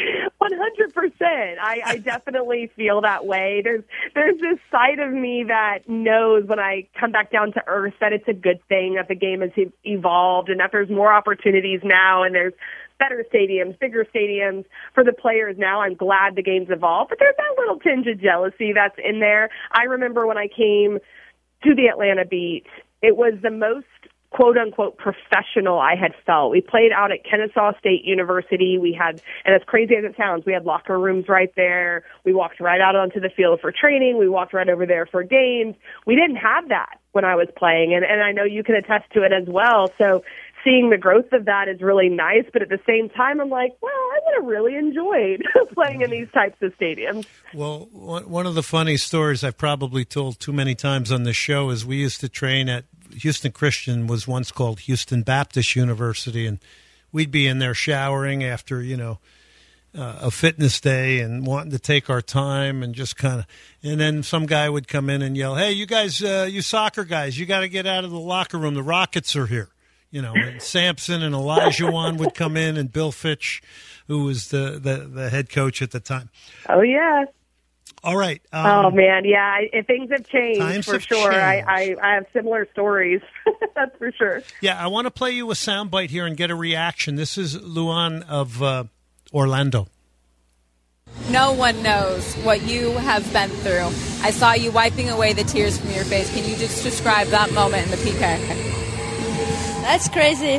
100%. I definitely feel that way. There's this side of me that knows when I come back down to earth that it's a good thing that the game has evolved and that there's more opportunities now and there's better stadiums, bigger stadiums for the players now. I'm glad the game's evolved, but there's that little tinge of jealousy that's in there. I remember when I came to the Atlanta Beat, it was the most quote-unquote professional I had felt. We played out at Kennesaw State University. We had, and as crazy as it sounds, we had locker rooms right there. We walked right out onto the field for training. We walked right over there for games. We didn't have that when I was playing, and I know you can attest to it as well. So seeing the growth of that is really nice, but at the same time, I'm like, well, I would have really enjoyed playing in these types of stadiums. Well, one of the funny stories I've probably told too many times on this show is we used to train at Houston Christian, was once called Houston Baptist University, and we'd be in there showering after, a fitness day and wanting to take our time and just kind of, and then some guy would come in and yell, "Hey, you guys, you soccer guys, you got to get out of the locker room. The Rockets are here." And Sampson and Olajuwon would come in, and Bill Fitch, who was the head coach at the time. Oh, yeah. All right. Oh, man, yeah. Things have changed for sure. Changed. I have similar stories. That's for sure. Yeah, I want to play you a soundbite here and get a reaction. This is Luan of Orlando. No one knows what you have been through. I saw you wiping away the tears from your face. Can you just describe that moment in the PK? That's crazy.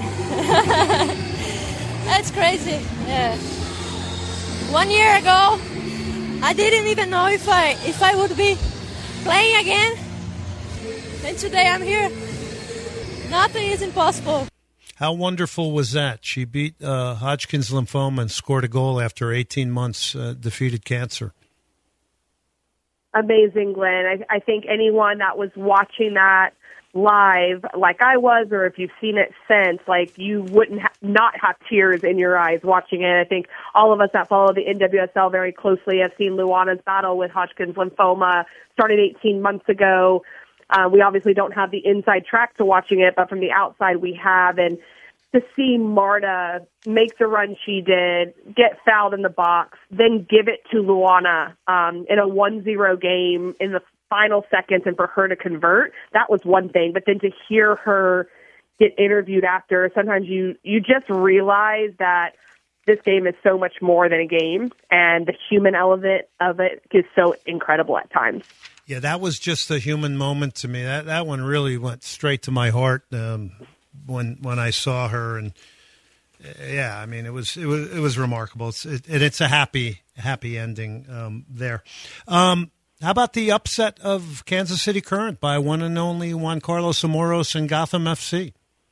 That's crazy. Yeah. 1 year ago, I didn't even know if I would be playing again. And today I'm here. Nothing is impossible. How wonderful was that? She beat Hodgkin's lymphoma and scored a goal after 18 months, defeated cancer. Amazing, Glenn. I think anyone that was watching that live, like I was, or if you've seen it since, like you wouldn't not have tears in your eyes watching it. I think all of us that follow the NWSL very closely have seen Luana's battle with Hodgkin's lymphoma, started 18 months ago. We obviously don't have the inside track to watching it, but from the outside we have. And to see Marta make the run she did, get fouled in the box, then give it to Luana in a 1-0 game in the final seconds, and for her to convert, that was one thing. But then to hear her get interviewed after, sometimes you just realize that this game is so much more than a game, and the human element of it is so incredible at times. Yeah, that was just a human moment to me. That one really went straight to my heart when I saw her, and yeah, I mean it was remarkable. It's a happy ending there. How about the upset of Kansas City Current by one and only Juan Carlos Amoros and Gotham FC?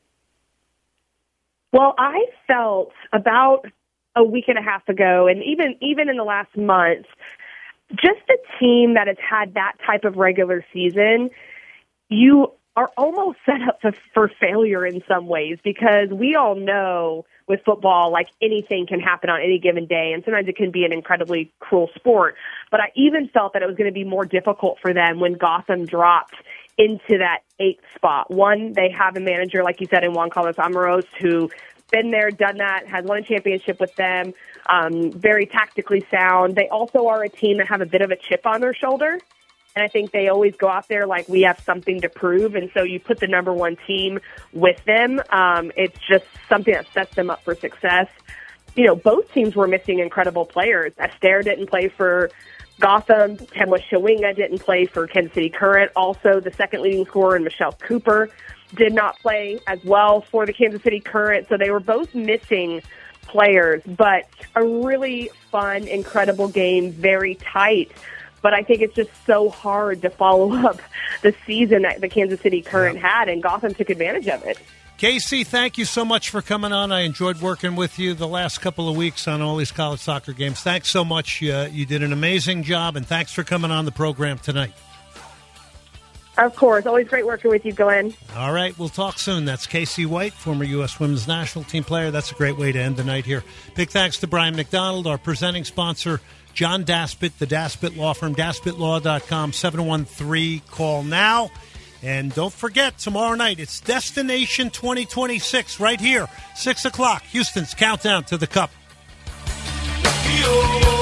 Well, I felt about a week and a half ago, and even in the last month, just a team that has had that type of regular season, you are almost set up for failure in some ways, because we all know with football, like anything can happen on any given day, and sometimes it can be an incredibly cruel sport. But I even felt that it was going to be more difficult for them when Gotham dropped into that 8th spot. One, they have a manager, like you said, in Juan Carlos Amoros, who been there, done that, has won a championship with them, very tactically sound. They also are a team that have a bit of a chip on their shoulder. And I think they always go out there like we have something to prove. And so you put the number one team with them. It's just something that sets them up for success. Both teams were missing incredible players. Astaire didn't play for Gotham. Temwa Shawinga didn't play for Kansas City Current. Also, the second leading scorer, Michelle Cooper, did not play as well for the Kansas City Current. So they were both missing players. But a really fun, incredible game, very tight. But I think it's just so hard to follow up the season that the Kansas City Current had, and Gotham took advantage of it. Casey, thank you so much for coming on. I enjoyed working with you the last couple of weeks on all these college soccer games. Thanks so much. You did an amazing job, and thanks for coming on the program tonight. Of course. Always great working with you, Glenn. All right. We'll talk soon. That's Casey White, former U.S. Women's National Team player. That's a great way to end the night here. Big thanks to Brian McDonald, our presenting sponsor, John Daspit, the Daspit Law Firm, DaspitLaw.com, 713. Call now. And don't forget, tomorrow night, it's Destination 2026 right here, 6 o'clock, Houston's Countdown to the Cup.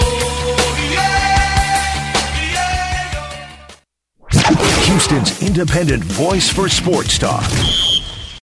Houston's independent voice for sports talk.